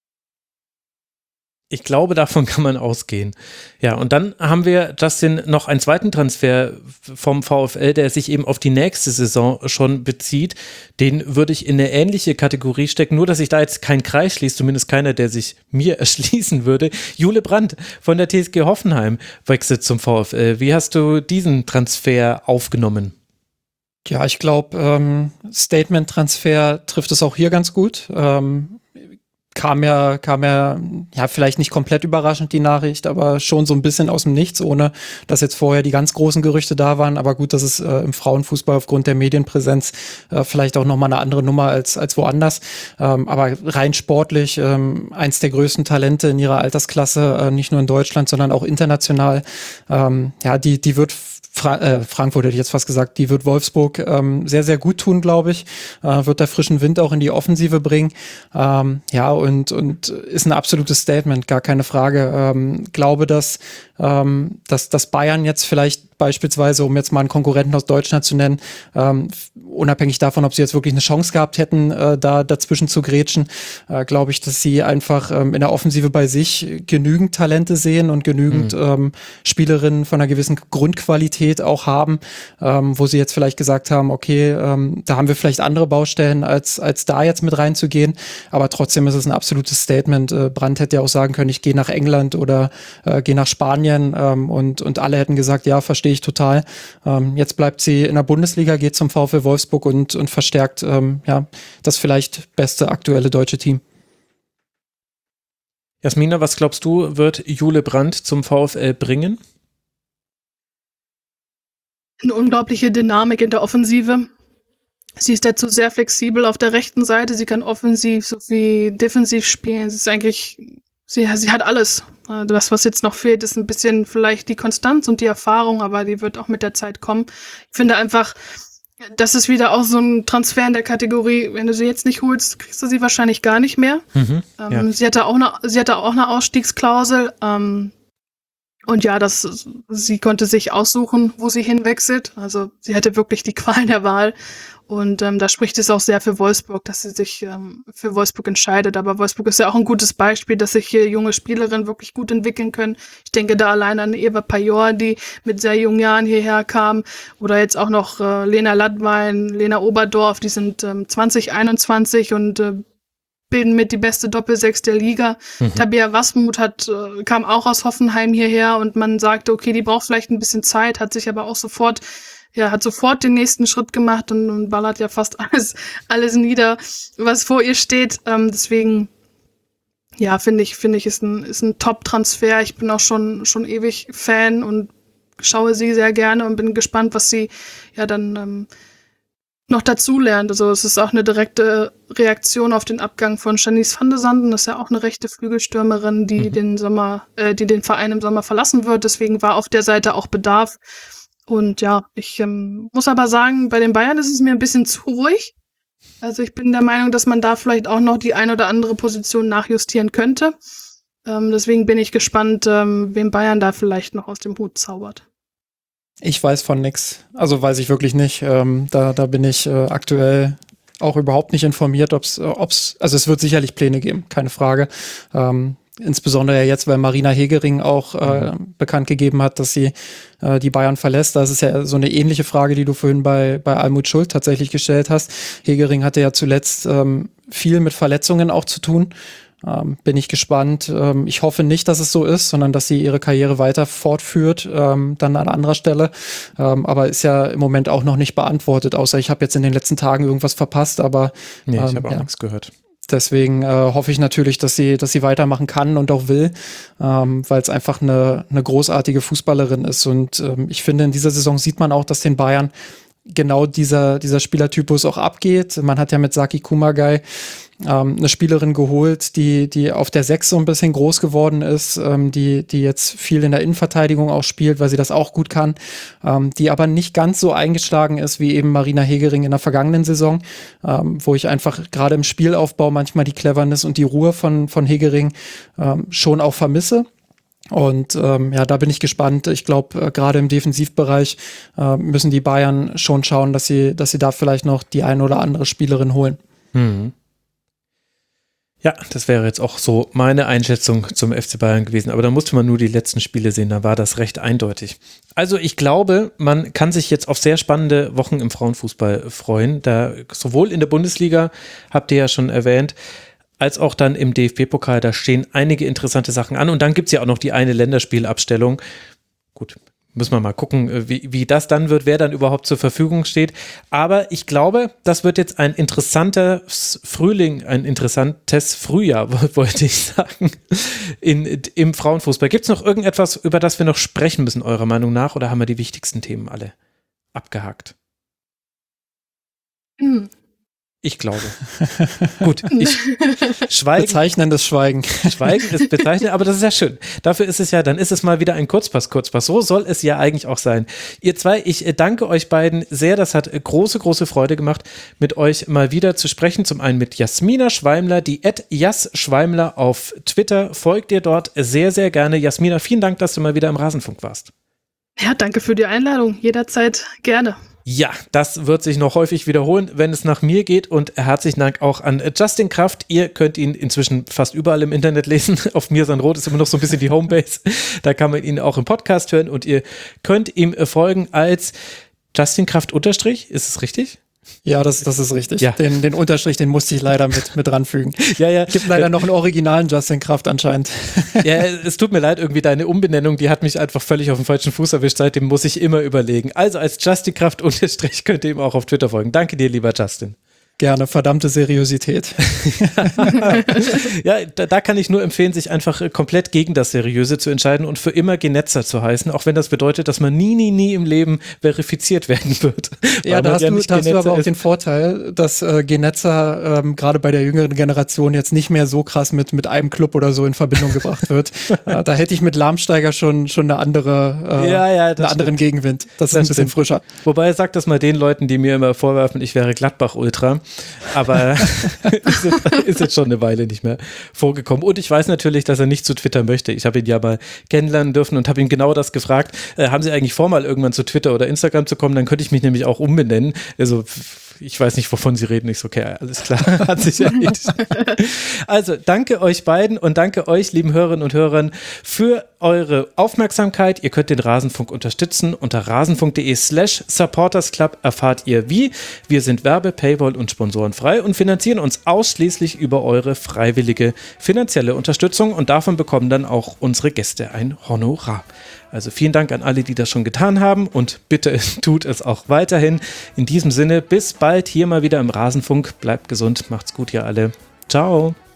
Ich glaube, davon kann man ausgehen. Ja, und dann haben wir, Justin, noch einen zweiten Transfer vom VfL, der sich eben auf die nächste Saison schon bezieht. Den würde ich in eine ähnliche Kategorie stecken, nur dass sich da jetzt kein Kreis schließt, zumindest keiner, der sich mir erschließen würde. Jule Brandt von der T S G Hoffenheim wechselt zum VfL. Wie hast du diesen Transfer aufgenommen? Ja, ich glaube, ähm, Statement-Transfer trifft es auch hier ganz gut. Ähm, kam ja, kam ja, ja, vielleicht nicht komplett überraschend die Nachricht, aber schon so ein bisschen aus dem Nichts, ohne dass jetzt vorher die ganz großen Gerüchte da waren. Aber gut, das ist äh, im Frauenfußball aufgrund der Medienpräsenz äh, vielleicht auch nochmal eine andere Nummer als, als woanders. Ähm, aber rein sportlich, ähm, eins der größten Talente in ihrer Altersklasse, äh, nicht nur in Deutschland, sondern auch international. Ähm, ja, die, die wird Fra- äh, Frankfurt hätte ich jetzt fast gesagt, die wird Wolfsburg ähm, sehr, sehr gut tun, glaube ich. Äh, wird da frischen Wind auch in die Offensive bringen. Ähm, ja, und, und ist ein absolutes Statement, gar keine Frage. Ähm, glaube, dass, ähm, dass, dass Bayern jetzt vielleicht beispielsweise, um jetzt mal einen Konkurrenten aus Deutschland zu nennen, ähm, unabhängig davon, ob sie jetzt wirklich eine Chance gehabt hätten, äh, da dazwischen zu grätschen, äh, glaube ich, dass sie einfach ähm, in der Offensive bei sich genügend Talente sehen und genügend mhm. ähm, Spielerinnen von einer gewissen Grundqualität auch haben, ähm, wo sie jetzt vielleicht gesagt haben, okay, ähm, da haben wir vielleicht andere Baustellen, als als da jetzt mit reinzugehen, aber trotzdem ist es ein absolutes Statement. Äh, Brandt hätte ja auch sagen können, ich gehe nach England oder äh, gehe nach Spanien ähm, und und alle hätten gesagt, ja, verstehe ich total. Ähm, jetzt bleibt sie in der Bundesliga, geht zum VfL Wolfsburg und und verstärkt ähm, ja das vielleicht beste aktuelle deutsche Team. Jasmina, was glaubst du, wird Jule Brandt zum VfL bringen? Eine unglaubliche Dynamik in der Offensive. Sie ist dazu sehr flexibel auf der rechten Seite. Sie kann offensiv sowie defensiv spielen. Sie ist eigentlich, sie, sie hat alles. Das, was jetzt noch fehlt, ist ein bisschen vielleicht die Konstanz und die Erfahrung, aber die wird auch mit der Zeit kommen. Ich finde einfach, das ist wieder auch so ein Transfer in der Kategorie, wenn du sie jetzt nicht holst, kriegst du sie wahrscheinlich gar nicht mehr. Mhm, ähm, ja. Sie hatte auch eine, sie hatte auch eine Ausstiegsklausel. Ähm, Und ja, das, sie konnte sich aussuchen, wo sie hinwechselt. Also sie hatte wirklich die Qual der Wahl. Und ähm, da spricht es auch sehr für Wolfsburg, dass sie sich ähm, für Wolfsburg entscheidet. Aber Wolfsburg ist ja auch ein gutes Beispiel, dass sich hier junge Spielerinnen wirklich gut entwickeln können. Ich denke da allein an Eva Pajor, die mit sehr jungen Jahren hierher kam. Oder jetzt auch noch äh, Lena Lattwein, Lena Oberdorf, die sind ähm, zwanzig einundzwanzig und äh, bilden mit die beste Doppelsechs der Liga. Mhm. Tabea Wasmuth hat, äh, kam auch aus Hoffenheim hierher und man sagte, okay, die braucht vielleicht ein bisschen Zeit, hat sich aber auch sofort, ja, hat sofort den nächsten Schritt gemacht und, und ballert ja fast alles, alles nieder, was vor ihr steht. Ähm, deswegen, ja, finde ich, finde ich, ist ein, ist ein Top-Transfer. Ich bin auch schon, schon ewig Fan und schaue sie sehr gerne und bin gespannt, was sie ja dann ähm, noch dazu lernt. Also es ist auch eine direkte Reaktion auf den Abgang von Janice van de Sanden. Das ist ja auch eine rechte Flügelstürmerin, die mhm. den Sommer, äh, die den Verein im Sommer verlassen wird. Deswegen war auf der Seite auch Bedarf. Und ja, ich ähm, muss aber sagen, bei den Bayern ist es mir ein bisschen zu ruhig. Also ich bin der Meinung, dass man da vielleicht auch noch die ein oder andere Position nachjustieren könnte. Ähm, deswegen bin ich gespannt, ähm, wem Bayern da vielleicht noch aus dem Hut zaubert. Ich weiß von nix. Also weiß ich wirklich nicht. Ähm, da, da bin ich äh, aktuell auch überhaupt nicht informiert, ob's, ob's, also es wird sicherlich Pläne geben, keine Frage. Ähm, insbesondere ja jetzt, weil Marina Hegering auch äh, mhm. bekannt gegeben hat, dass sie äh, die Bayern verlässt. Das ist ja so eine ähnliche Frage, die du vorhin bei, bei Almut Schuld tatsächlich gestellt hast. Hegering hatte ja zuletzt ähm, viel mit Verletzungen auch zu tun. Ähm, bin ich gespannt. Ähm, ich hoffe nicht, dass es so ist, sondern dass sie ihre Karriere weiter fortführt, ähm, dann an anderer Stelle. Ähm, aber ist ja im Moment auch noch nicht beantwortet, außer ich habe jetzt in den letzten Tagen irgendwas verpasst, aber nee, ich ähm, habe auch ja. nichts gehört. Deswegen äh, hoffe ich natürlich, dass sie, dass sie weitermachen kann und auch will, ähm, weil es einfach eine, eine großartige Fußballerin ist. Und ähm, ich finde, in dieser Saison sieht man auch, dass den Bayern genau dieser, dieser Spielertypus auch abgeht. Man hat ja mit Saki Kumagai ähm, eine Spielerin geholt, die, die auf der Sechs so ein bisschen groß geworden ist, ähm, die, die jetzt viel in der Innenverteidigung auch spielt, weil sie das auch gut kann, ähm, die aber nicht ganz so eingeschlagen ist wie eben Marina Hegering in der vergangenen Saison, ähm, wo ich einfach gerade im Spielaufbau manchmal die Cleverness und die Ruhe von, von Hegering ähm, schon auch vermisse. Und ähm, ja, da bin ich gespannt. Ich glaube, äh, gerade im Defensivbereich äh, müssen die Bayern schon schauen, dass sie, dass sie da vielleicht noch die eine oder andere Spielerin holen. Mhm. Ja, das wäre jetzt auch so meine Einschätzung zum F C Bayern gewesen. Aber da musste man nur die letzten Spiele sehen, da war das recht eindeutig. Also ich glaube, man kann sich jetzt auf sehr spannende Wochen im Frauenfußball freuen. Da sowohl in der Bundesliga, habt ihr ja schon erwähnt, als auch dann im D F B-Pokal, da stehen einige interessante Sachen an. Und dann gibt es ja auch noch die eine Länderspielabstellung. Gut, müssen wir mal gucken, wie, wie das dann wird, wer dann überhaupt zur Verfügung steht. Aber ich glaube, das wird jetzt ein interessanter Frühling, ein interessantes Frühjahr, wollte ich sagen, in, im Frauenfußball. Gibt es noch irgendetwas, über das wir noch sprechen müssen, eurer Meinung nach? Oder haben wir die wichtigsten Themen alle abgehakt? Hm. Ich glaube. Gut, ich schweige. Bezeichnendes Schweigen. Schweigen ist bezeichnend, aber das ist ja schön. Dafür ist es ja, dann ist es mal wieder ein Kurzpass, Kurzpass. So soll es ja eigentlich auch sein. Ihr zwei, ich danke euch beiden sehr. Das hat große, große Freude gemacht, mit euch mal wieder zu sprechen. Zum einen mit Jasmina Schweimler, die at jas Schweimler auf Twitter. Folgt ihr dort sehr, sehr gerne. Jasmina, vielen Dank, dass du mal wieder im Rasenfunk warst. Ja, danke für die Einladung. Jederzeit gerne. Ja, das wird sich noch häufig wiederholen, wenn es nach mir geht, und herzlichen Dank auch an Justin Kraft. Ihr könnt ihn inzwischen fast überall im Internet lesen. Auf Mir sein Rot ist immer noch so ein bisschen die Homebase. Da kann man ihn auch im Podcast hören und ihr könnt ihm folgen als Justin Kraft Unterstrich. Ist es richtig? Ja, das, das ist richtig. Ja. Den, den Unterstrich, den musste ich leider mit, mit ranfügen. Ja, ja. Gibt leider noch einen originalen Justin Kraft anscheinend. Ja, es tut mir leid, irgendwie deine Umbenennung, die hat mich einfach völlig auf den falschen Fuß erwischt. Seitdem muss ich immer überlegen. Also als Justin Kraft Unterstrich könnt ihr ihm auch auf Twitter folgen. Danke dir, lieber Justin. Gerne, verdammte Seriosität. Ja, da, da kann ich nur empfehlen, sich einfach komplett gegen das Seriöse zu entscheiden und für immer Genetzer zu heißen, auch wenn das bedeutet, dass man nie, nie, nie im Leben verifiziert werden wird. Ja, da hast, ja du, da hast du aber auch den Vorteil, dass äh, Genetzer ähm, gerade bei der jüngeren Generation jetzt nicht mehr so krass mit, mit einem Club oder so in Verbindung gebracht wird. äh, da hätte ich mit Lahmsteiger schon, schon eine andere, äh, ja, ja, einen anderen Gegenwind. Das, das ist ein bisschen stimmt. frischer. Wobei, sag das mal den Leuten, die mir immer vorwerfen, ich wäre Gladbach-Ultra. Aber ist, jetzt, ist jetzt schon eine Weile nicht mehr vorgekommen. Und ich weiß natürlich, dass er nicht zu Twitter möchte. Ich habe ihn ja mal kennenlernen dürfen und habe ihn genau das gefragt. Äh, haben Sie eigentlich vor, mal irgendwann zu Twitter oder Instagram zu kommen? Dann könnte ich mich nämlich auch umbenennen. Also ich weiß nicht, wovon Sie reden. Ich so, okay, alles klar, hat sich erledigt. Also danke euch beiden und danke euch, lieben Hörerinnen und Hörern, für eure Aufmerksamkeit. Ihr könnt den Rasenfunk unterstützen. Unter rasenfunk.de slash supportersclub erfahrt ihr wie. Wir sind Werbe-, Paywall- und sponsorenfrei und finanzieren uns ausschließlich über eure freiwillige finanzielle Unterstützung und davon bekommen dann auch unsere Gäste ein Honorar. Also vielen Dank an alle, die das schon getan haben und bitte tut es auch weiterhin. In diesem Sinne, bis bald hier mal wieder im Rasenfunk. Bleibt gesund, macht's gut, ihr alle. Ciao.